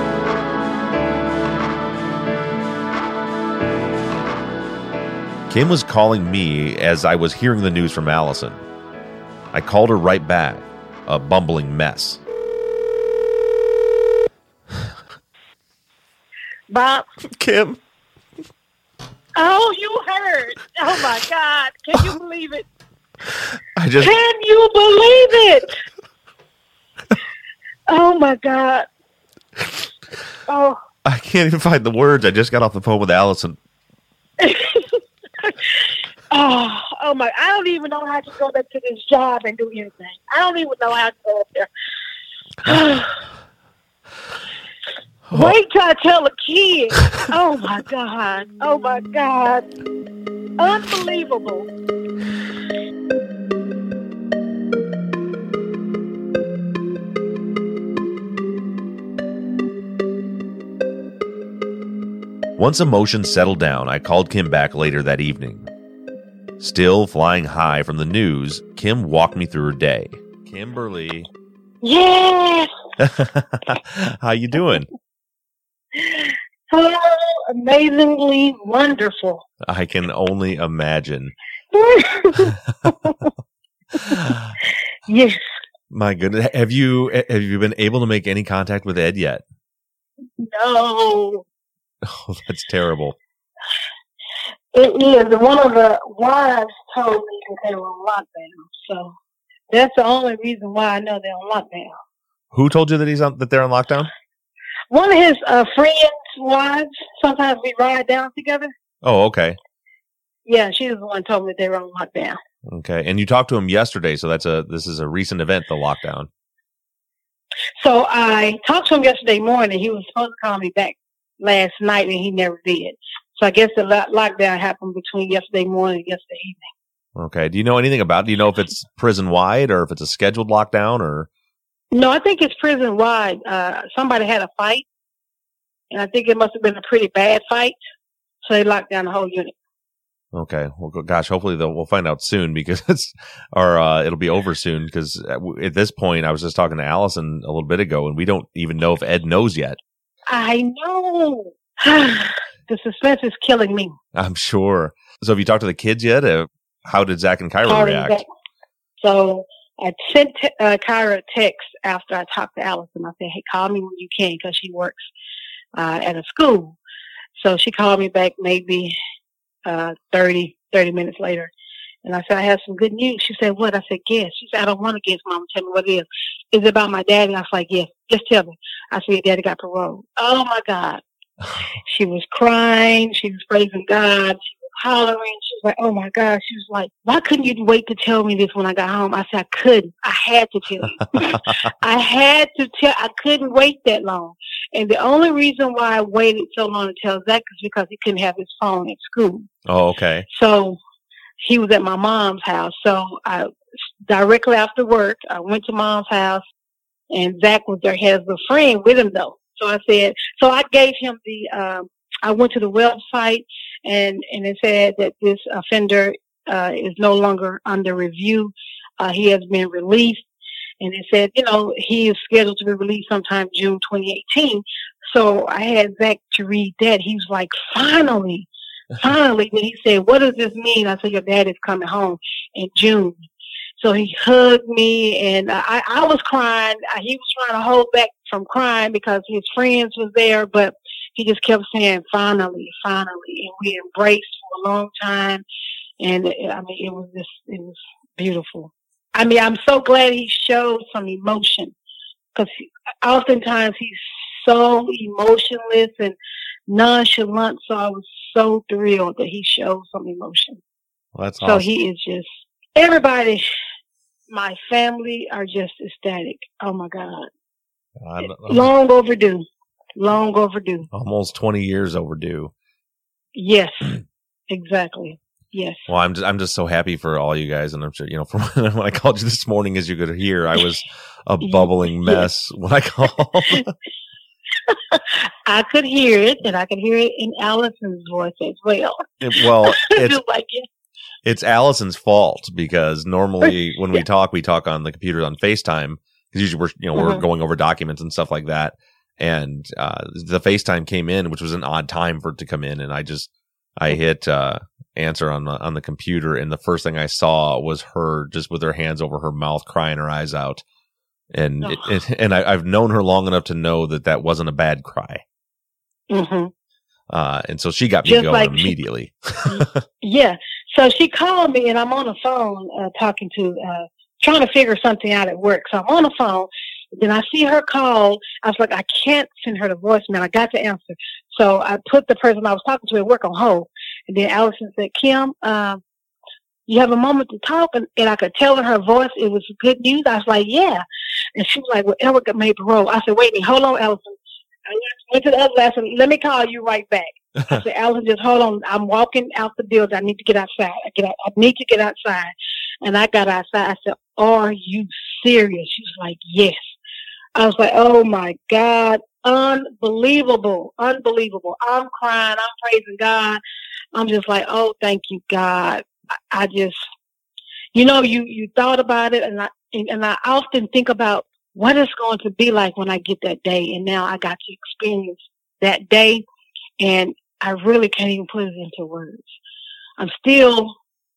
Kim was calling me as I was hearing the news from Allison. I called her right back, a bumbling mess. Bob. Kim. Oh, you heard. Oh, my God. Can you believe it? I just... Can you believe it? Oh, my God. Oh. I can't even find the words. I just got off the phone with Allison. oh, oh, my. I don't even know how to go back to this job and do anything. I don't even know how to go up there. Wait till I tell a kid. Oh, my God. Oh, my God. Unbelievable. Once emotions settled down, I called Kim back later that evening. Still flying high from the news, Kim walked me through her day. Kimberly. Yes. How you doing? Oh, amazingly wonderful. I can only imagine. Yes. My goodness. Have you have you been able to make any contact with Ed yet? No. Oh, that's terrible. It is. One of the wives told me that they were on lockdown. So that's the only reason why I know they're on lockdown. Who told you that he's on that they're on lockdown? One of his uh, friends' wives. Sometimes we ride down together. Oh, okay. Yeah, she was the one who told me they were on lockdown. Okay, and you talked to him yesterday, so that's a this is a recent event, the lockdown. So I talked to him yesterday morning. He was supposed to call me back last night, and he never did. So I guess the lo- lockdown happened between yesterday morning and yesterday evening. Okay. Do you know anything about? Do you know if it's prison wide or if it's a scheduled lockdown or? No, I think it's prison wide. Uh, somebody had a fight, and I think it must have been a pretty bad fight, so they locked down the whole unit. Okay. Well, gosh, hopefully they'll, we'll find out soon because it's, or uh, it'll be over soon because at this point, I was just talking to Allison a little bit ago, and we don't even know if Ed knows yet. I know. The suspense is killing me. I'm sure. So have you talked to the kids yet? Uh, how did Zach and Kyra Sorry, react? Zach. So I sent uh, Kyra a text after I talked to Allison. I said, hey, call me when you can because she works uh, at a school. So she called me back maybe uh, thirty, thirty minutes later. And I said, I have some good news. She said, what? I said, guess. She said, I don't want to guess, Mama. Tell me what it is. Is it about my daddy? I was like, yes. Just tell me. I said, your daddy got parole. Oh, my God. She was crying. She was praising God. She was hollering. She was like, oh my God. She was like, why couldn't you wait to tell me this when I got home? I said, I couldn't. I had to tell you. I had to tell, I couldn't wait that long. And the only reason why I waited so long to tell Zach is because he couldn't have his phone at school. Oh, okay. So he was at my mom's house. So I, directly after work, I went to mom's house, and Zach was there, has a friend with him though. So I said, so I gave him the, um, I went to the website, and, and it said that this offender uh, is no longer under review. Uh, he has been released, and it said, you know, he is scheduled to be released sometime June twenty eighteen. So I had Zach to read that. He was like, finally, finally. Then he said, what does this mean? I said, your dad is coming home in June. So he hugged me, and I, I was crying. He was trying to hold back from crying because his friends was there, but he just kept saying, finally, finally. And we embraced for a long time. And I mean, it was just, it was beautiful. I mean, I'm so glad he showed some emotion, because oftentimes he's so emotionless and nonchalant. So I was so thrilled that he showed some emotion. Well, that's so awesome. He is just, everybody, my family are just ecstatic. Oh my God. I'm, I'm Long overdue. Long overdue. almost twenty years overdue. Yes, exactly. Yes. Well, I'm just, I'm just so happy for all you guys. And I'm sure, you know, from when I called you this morning, as you could hear, I was a bubbling mess when I called. I could hear it, and I could hear it in Allison's voice as well. It- well, it's, like it. it's Allison's fault, because normally when we talk, we talk on the computer on FaceTime, because usually we're, you know, we're Mhm. going over documents and stuff like that. And uh, the FaceTime came in, which was an odd time for it to come in. And I just, I hit uh, answer on the, on the computer. And the first thing I saw was her just with her hands over her mouth, crying her eyes out. And, it, it, and I, I've known her long enough to know that that wasn't a bad cry. Mm-hmm. Uh, and so she got me Just going like she- immediately. Yeah. So she called me, and I'm on the phone uh, talking to, uh, trying to figure something out at work. So I'm on the phone. Then I see her call. I was like, I can't send her the voicemail. I got to answer. So I put the person I was talking to at work on hold. And then Allison said, Kim, uh, you have a moment to talk? And, and I could tell in her voice it was good news. I was like, yeah. And she was like, well, Edward got made parole. I said, wait a minute, hold on, Allison. I went to the other last one. Let me call you right back. I said, Allison, just hold on. I'm walking out the building. I need to get outside. I get out, I need to get outside. And I got outside. I said, are you serious? She was like, yes. I was like, oh my God, unbelievable, unbelievable. I'm crying. I'm praising God. I'm just like, oh, thank you, God. I, I just, you know, you, you thought about it, and I, and, and I often think about what it's going to be like when I get that day. And now I got to experience that day, and I really can't even put it into words. I'm still,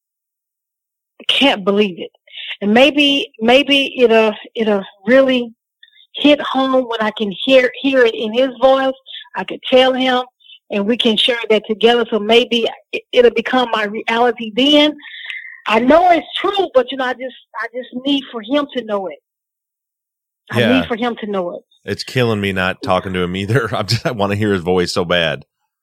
can't believe it. And maybe, maybe it'll, it'll really hit home when I can hear, hear it in his voice. I could tell him, and we can share that together. So maybe it, it'll become my reality then. I know it's true, but you know, I just, I just need for him to know it. I Yeah. need for him to know it. It's killing me not talking to him either. I'm just, I want to hear his voice so bad.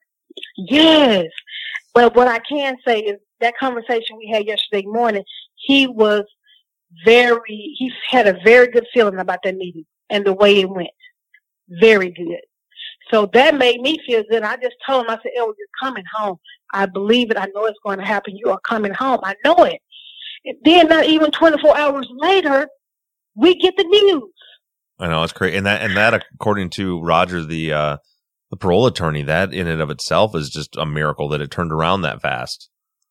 Yes. Well, what I can say is that conversation we had yesterday morning, he was very, he had a very good feeling about that meeting and the way it went. Very good. So that made me feel good. I just told him, I said, Edward, you're coming home. I believe it. I know it's going to happen. You are coming home. I know it. And then not even twenty-four hours later, we get the news. I know, it's crazy. And that, and that, according to Roger, the, uh, the parole attorney, that in and of itself is just a miracle that it turned around that fast.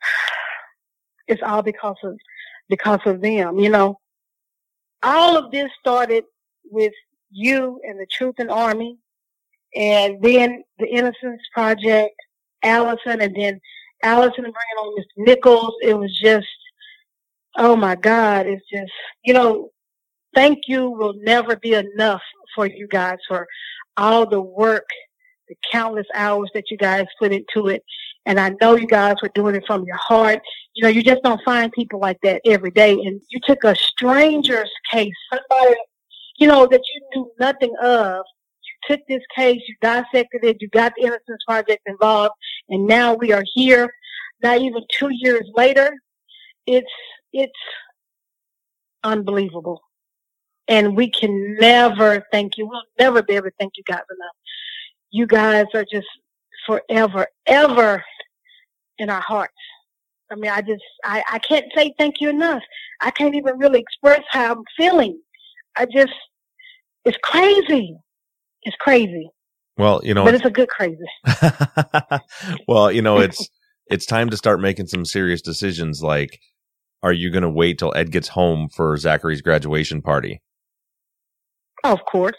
It's all because of, because of them, you know. All of this started with you and the Truth and Army, and then the Innocence Project, Allison, and then Allison bringing on Mister Nichols. It was just, oh my God, it's just, you know, thank you will never be enough for you guys for all the work, the countless hours that you guys put into it. And I know you guys were doing it from your heart. You know, you just don't find people like that every day. And you took a stranger's case, somebody, you know, that you knew nothing of. You took this case, you dissected it, you got the Innocence Project involved, and now we are here. not even two years later, it's it's unbelievable. And we can never thank you. We'll never be able to thank you guys enough. You guys are just forever, ever in our hearts. I mean, I just, I, I can't say thank you enough. I can't even really express how I'm feeling. I just, it's crazy. It's crazy. Well, you know, but it's a good crazy. Well, you know, it's, it's time to start making some serious decisions. Like, are you going to wait till Ed gets home for Zachary's graduation party? Oh, of course.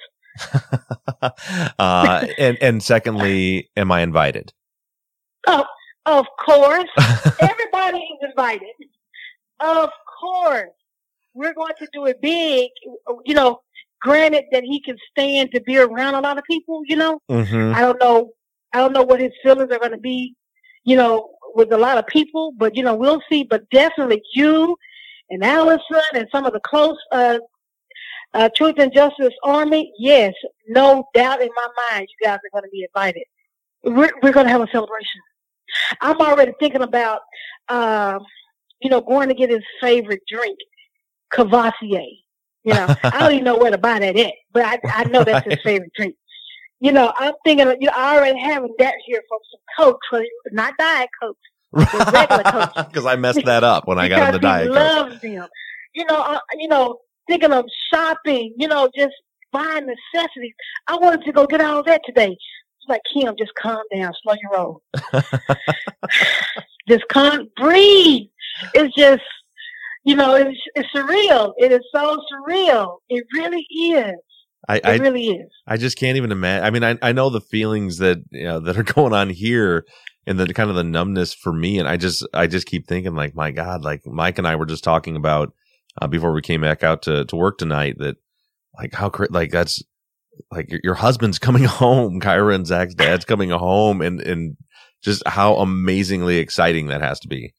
uh, and, and secondly, am I invited? Oh, of course. Everybody is invited. Of course. We're going to do it big. You know, granted that he can stand to be around a lot of people, you know. Mm-hmm. I don't know. I don't know what his feelings are going to be, you know, with a lot of people, but, you know, we'll see. But definitely you and Allison and some of the close uh, uh, Truth and Justice Army, yes, no doubt in my mind, you guys are going to be invited. We're, we're going to have a celebration. I'm already thinking about, uh, you know, going to get his favorite drink, Cavassier. You know, I don't even know where to buy that at, but I, I know that's his favorite drink. You know, I'm thinking, of, you know, I already have that here from some Coke, so not Diet Coke, but regular Coke. Because I messed that up when I got him the Diet Coke. Because he loves them. You know, uh, you know, thinking of shopping, you know, just buying necessities. I wanted to go get all that today. It's like, Kim, just calm down, slow your roll. Just calm, breathe. It's just, you know, it's, it's surreal. It is so surreal. It really is. I, it I, really is. I just can't even imagine. I mean, I, I know the feelings that, you know, that are going on here and the kind of the numbness for me. And I just, I just keep thinking like, my God, like Mike and I were just talking about uh, before we came back out to, to work tonight that like how, like that's like your, your husband's coming home, Kyra and Zach's dad's coming home and, and just how amazingly exciting that has to be.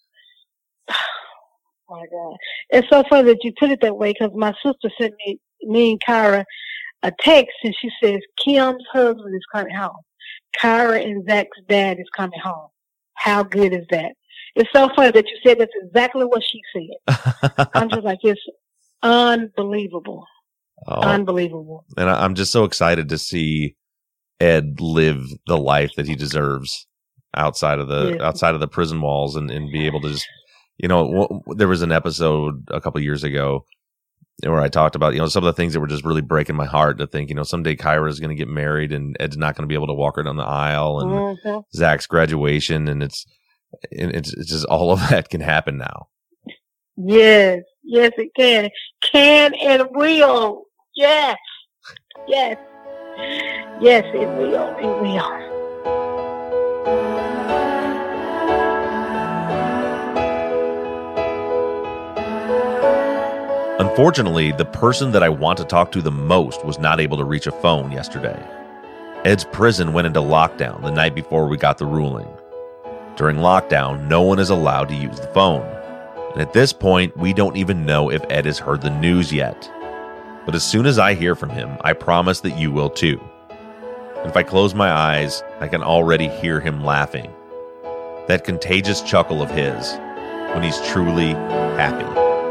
Oh my God. It's so funny that you put it that way because my sister sent me, me and Kyra a text and she says, Kim's husband is coming home. Kyra and Zach's dad is coming home. How good is that? It's so funny that you said that's exactly what she said. I'm just like, it's unbelievable. Oh, unbelievable. And I, I'm just so excited to see Ed live the life that he deserves outside of the, yes. outside of the prison walls and, and be able to just, you know, w- there was an episode a couple years ago where I talked about, you know, some of the things that were just really breaking my heart to think, you know, someday Kyra is going to get married and Ed's not going to be able to walk her down the aisle and mm-hmm. Zach's graduation. And it's, it's, it's just all of that can happen now. Yes. Yes, it can. Can and will. Yes. Yes. Yes, it will. It will. Unfortunately, the person that I want to talk to the most was not able to reach a phone yesterday. Ed's prison went into lockdown the night before we got the ruling. During lockdown, no one is allowed to use the phone. And at this point, we don't even know if Ed has heard the news yet. But as soon as I hear from him, I promise that you will too. And if I close my eyes, I can already hear him laughing. That contagious chuckle of his when he's truly happy.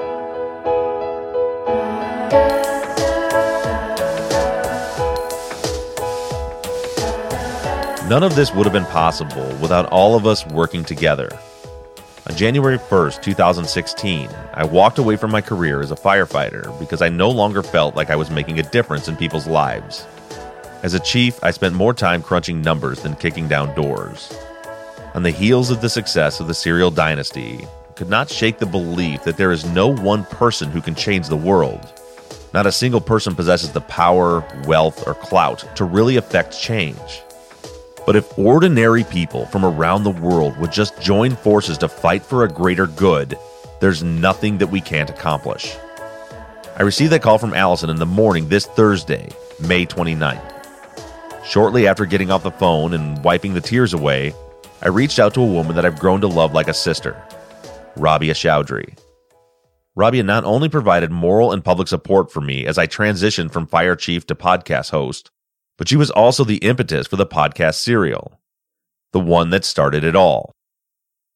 None of this would have been possible without all of us working together. On January first, two thousand sixteen, I walked away from my career as a firefighter because I no longer felt like I was making a difference in people's lives. As a chief, I spent more time crunching numbers than kicking down doors. On the heels of the success of the Serial Dynasty, I could not shake the belief that there is no one person who can change the world. Not a single person possesses the power, wealth, or clout to really affect change. But if ordinary people from around the world would just join forces to fight for a greater good, there's nothing that we can't accomplish. I received that call from Allison in the morning this Thursday, May twenty-ninth. Shortly after getting off the phone and wiping the tears away, I reached out to a woman that I've grown to love like a sister, Rabia Chowdhury. Rabia not only provided moral and public support for me as I transitioned from fire chief to podcast host, but she was also the impetus for the podcast Serial, the one that started it all.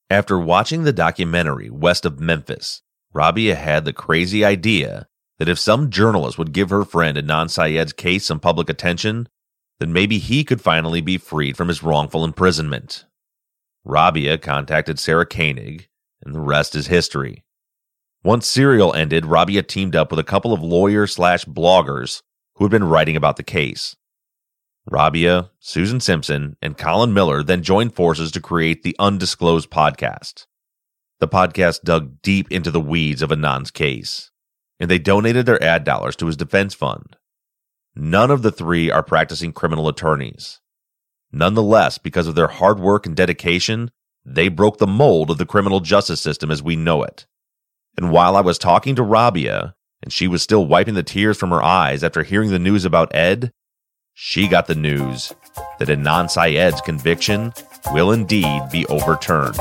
After watching the documentary West of Memphis, Rabia had the crazy idea that if some journalist would give her friend Adnan Syed's case some public attention, then maybe he could finally be freed from his wrongful imprisonment. Rabia contacted Sarah Koenig, and the rest is history. Once Serial ended, Rabia teamed up with a couple of lawyers slash bloggers who had been writing about the case. Rabia, Susan Simpson, and Colin Miller then joined forces to create the Undisclosed podcast. The podcast dug deep into the weeds of Adnan's case, and they donated their ad dollars to his defense fund. None of the three are practicing criminal attorneys. Nonetheless, because of their hard work and dedication, they broke the mold of the criminal justice system as we know it. And while I was talking to Rabia, and she was still wiping the tears from her eyes after hearing the news about Ed, she got the news that Adnan Syed's conviction will indeed be overturned.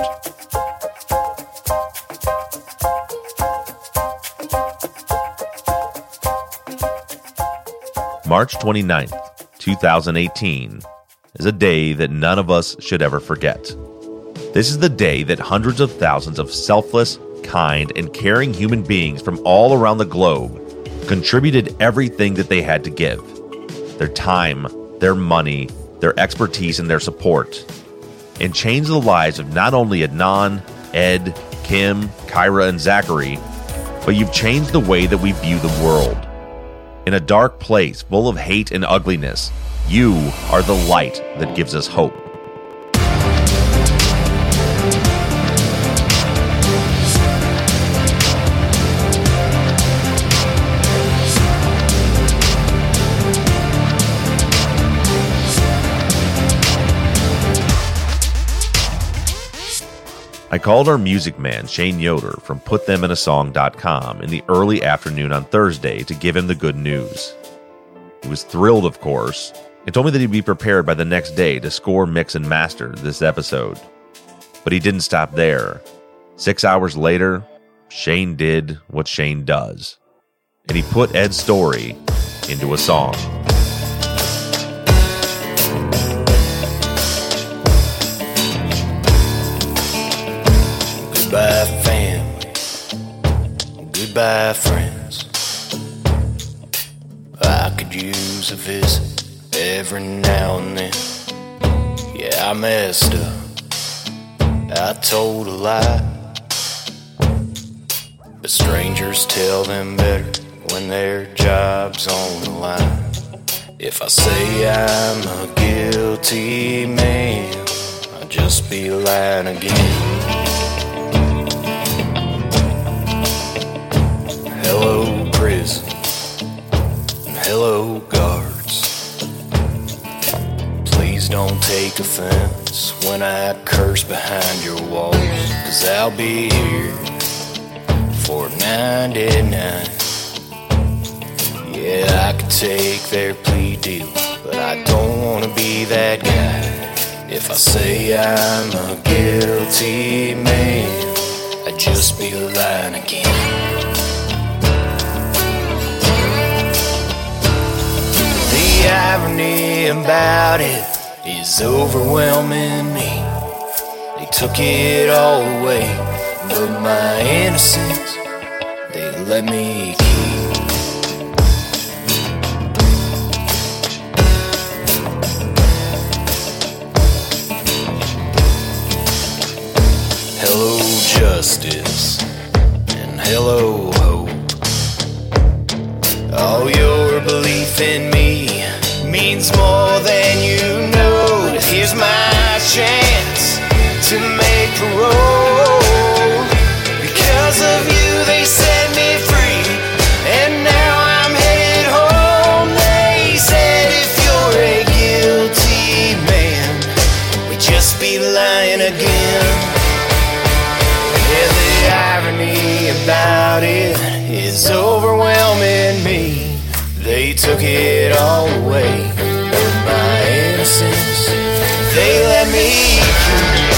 March twenty-ninth, twenty eighteen is a day that none of us should ever forget. This is the day that hundreds of thousands of selfless, kind, and caring human beings from all around the globe contributed everything that they had to give. Their time, their money, their expertise, and their support, and changed the lives of not only Adnan, Ed, Kim, Kyra, and Zachary, but you've changed the way that we view the world. In a dark place full of hate and ugliness, you are the light that gives us hope. I called our music man, Shane Yoder, from put them in a song dot com in the early afternoon on Thursday to give him the good news. He was thrilled, of course, and told me that he'd be prepared by the next day to score, mix, and master this episode. But he didn't stop there. Six hours later, Shane did what Shane does, and he put Ed's story into a song. Goodbye, family. Goodbye, friends. I could use a visit every now and then. Yeah, I messed up. I told a lie. But strangers tell them better when their job's on the line. If I say I'm a guilty man, I'll just be lying again. Hello, prison. Hello, guards. Please don't take offense when I curse behind your walls, 'cause I'll be here for ninety-nine. Yeah, I could take their plea deal, but I don't wanna be that guy. If I say I'm a guilty man, I'd just be lying again. The irony about it is overwhelming me. They took it all away, but my innocence they let me keep. Hello, justice, and hello, hope. All your belief in me means more than you know. Here's my chance to make parole. Because of you they set me free, and now I'm headed home. They said if you're a guilty man, we'd just be lying again. Yeah, the irony about it is overwhelming me. They took it all away, but my innocence they let me keep.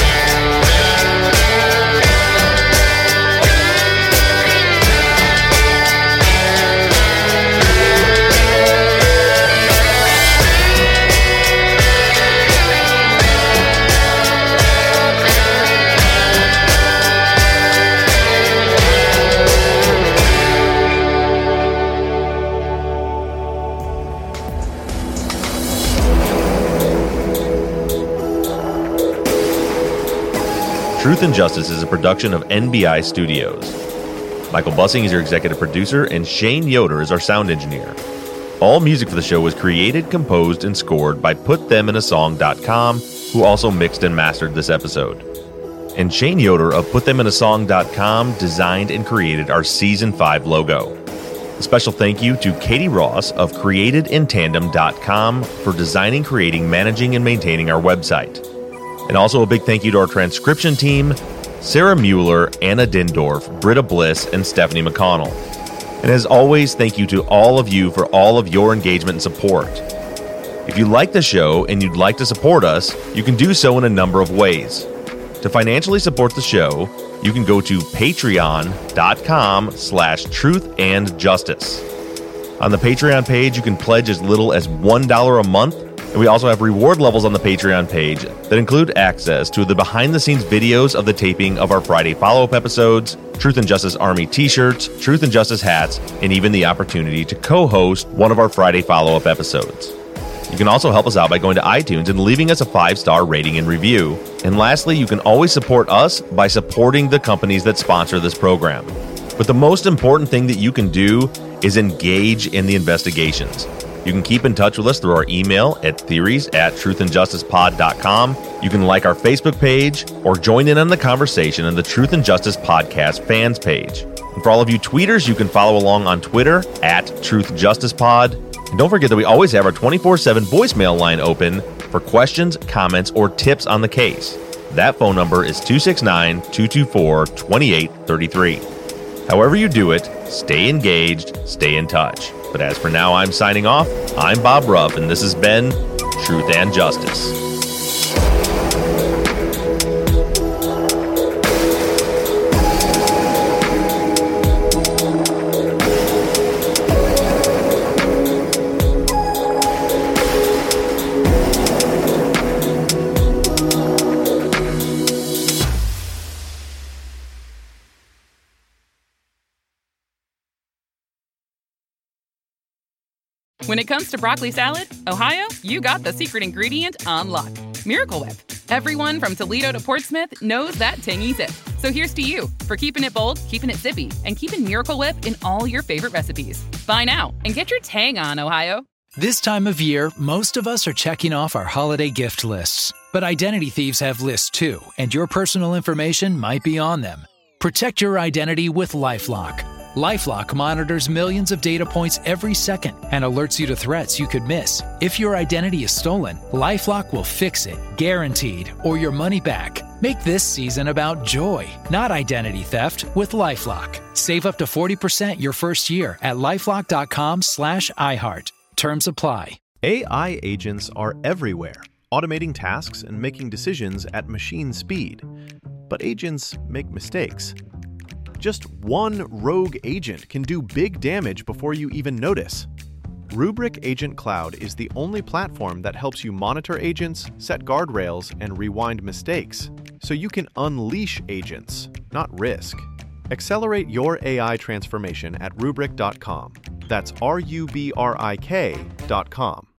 Truth and Justice is a production of N B I Studios. Michael Bussing is your executive producer, and Shane Yoder is our sound engineer. All music for the show was created, composed, and scored by put them in a song dot com, who also mixed and mastered this episode. And Shane Yoder of put them in a song dot com designed and created our Season five logo. A special thank you to Katie Ross of created in tandem dot com for designing, creating, managing, and maintaining our website. And also a big thank you to our transcription team, Sarah Mueller, Anna Dindorf, Britta Bliss, and Stephanie McConnell. And as always, thank you to all of you for all of your engagement and support. If you like the show and you'd like to support us, you can do so in a number of ways. To financially support the show, you can go to patreon.com slash truth and justice. On the Patreon page, you can pledge as little as one dollar a month, and we also have reward levels on the Patreon page that include access to the behind-the-scenes videos of the taping of our Friday follow-up episodes, Truth and Justice Army t-shirts, Truth and Justice hats, and even the opportunity to co-host one of our Friday follow-up episodes. You can also help us out by going to iTunes and leaving us a five-star rating and review. And lastly, you can always support us by supporting the companies that sponsor this program. But the most important thing that you can do is engage in the investigations. You can keep in touch with us through our email at theories at truth and justice pod dot com. You can like our Facebook page or join in on the conversation in the Truth and Justice Podcast fans page. And for all of you tweeters, you can follow along on Twitter at Truth Justice Pod. And don't forget that we always have our twenty-four seven voicemail line open for questions, comments, or tips on the case. That phone number is two six nine, two two four, two eight three three. However you do it, stay engaged, stay in touch. But as for now, I'm signing off. I'm Bob Ruff, and this has been Truth and Justice. When it comes to broccoli salad, Ohio, you got the secret ingredient on lock. Miracle Whip. Everyone from Toledo to Portsmouth knows that tangy zip. So here's to you for keeping it bold, keeping it zippy, and keeping Miracle Whip in all your favorite recipes. Buy now and get your tang on, Ohio. This time of year, most of us are checking off our holiday gift lists. But identity thieves have lists too, and your personal information might be on them. Protect your identity with LifeLock. LifeLock monitors millions of data points every second and alerts you to threats you could miss. If your identity is stolen, LifeLock will fix it, guaranteed, or your money back. Make this season about joy, not identity theft, with LifeLock. Save up to forty percent your first year at LifeLock.com slash iHeart. Terms apply. A I agents are everywhere, automating tasks and making decisions at machine speed. But agents make mistakes. Just one rogue agent can do big damage before you even notice. Rubrik Agent Cloud is the only platform that helps you monitor agents, set guardrails, and rewind mistakes, so you can unleash agents, not risk. Accelerate your A I transformation at rubrik dot com. That's R U B R I K dot com.